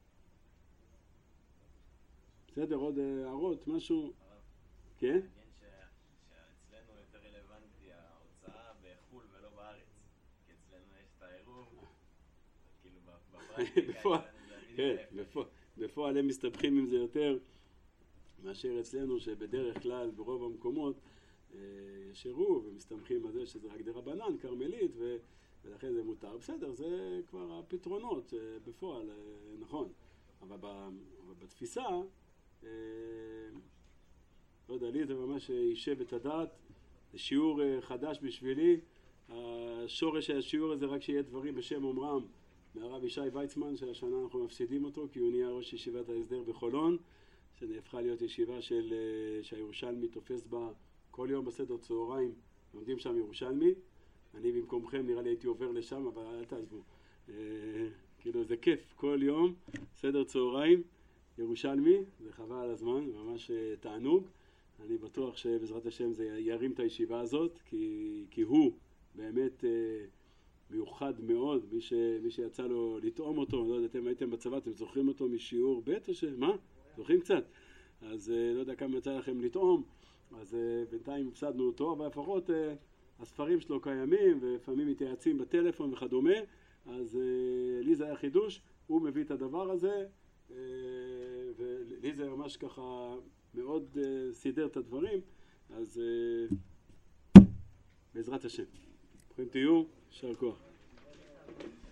בסדר, עוד הערות, משהו? כן? מעניין שאצלנו יותר רלוונטי ההוצאה בחול ולא בארץ, כי אצלנו יש את העירוב, כאילו בפרקטיקה, בפועל הם מסתבכים עם זה יותר מאשר אצלנו, שבדרך כלל ברוב המקומות יש עירוב ומסתמכים על זה שזה רק דרבנן, קרמלית, ולכן זה מותר. בסדר, זה כבר הפתרונות בפועל, נכון. אבל בתפיסה, לא יודע, לי זה ממש יישב את הדעת, זה שיעור חדש בשבילי. השורש של השיעור הזה רק שיהיה דברים בשם אומרם מהרב ישי ויצמן, שהשנה אנחנו מפסידים אותו כי הוא נהיה ראש ישיבת ההסדר בחולון, שנהפכה להיות ישיבה שהירושלמי תופס בה כל יום בסדר צהריים, לומדים שם ירושלמי. אני במקומכם נראה לי הייתי עובר לשם, אבל אל תעזבו. כאילו זה כיף, כל יום סדר צהריים ירושלמי, זה חבל על הזמן, ממש תענוג. אני בטוח שבעזרת השם זה ירים את הישיבה הזאת, כי הוא באמת מיוחד מאוד, מי שיצא לו לטעום אותו, לא יודע, אתם הייתם בצבא, אתם זוכרים אותו משיעור ב' או מה? זוכרים קצת? אז לא יודע כמה יצא לכם לטעום, אז בינתיים הפסדנו אותו, אבל לפחות הספרים שלו קיימים, ולפעמים מתייעצים בטלפון וכדומה, אז לי זה היה חידוש, הוא מביא את הדבר הזה, ולי זה ממש ככה מאוד סידר את הדברים, אז בעזרת השם. ברוכים תהיו, יישר כוח.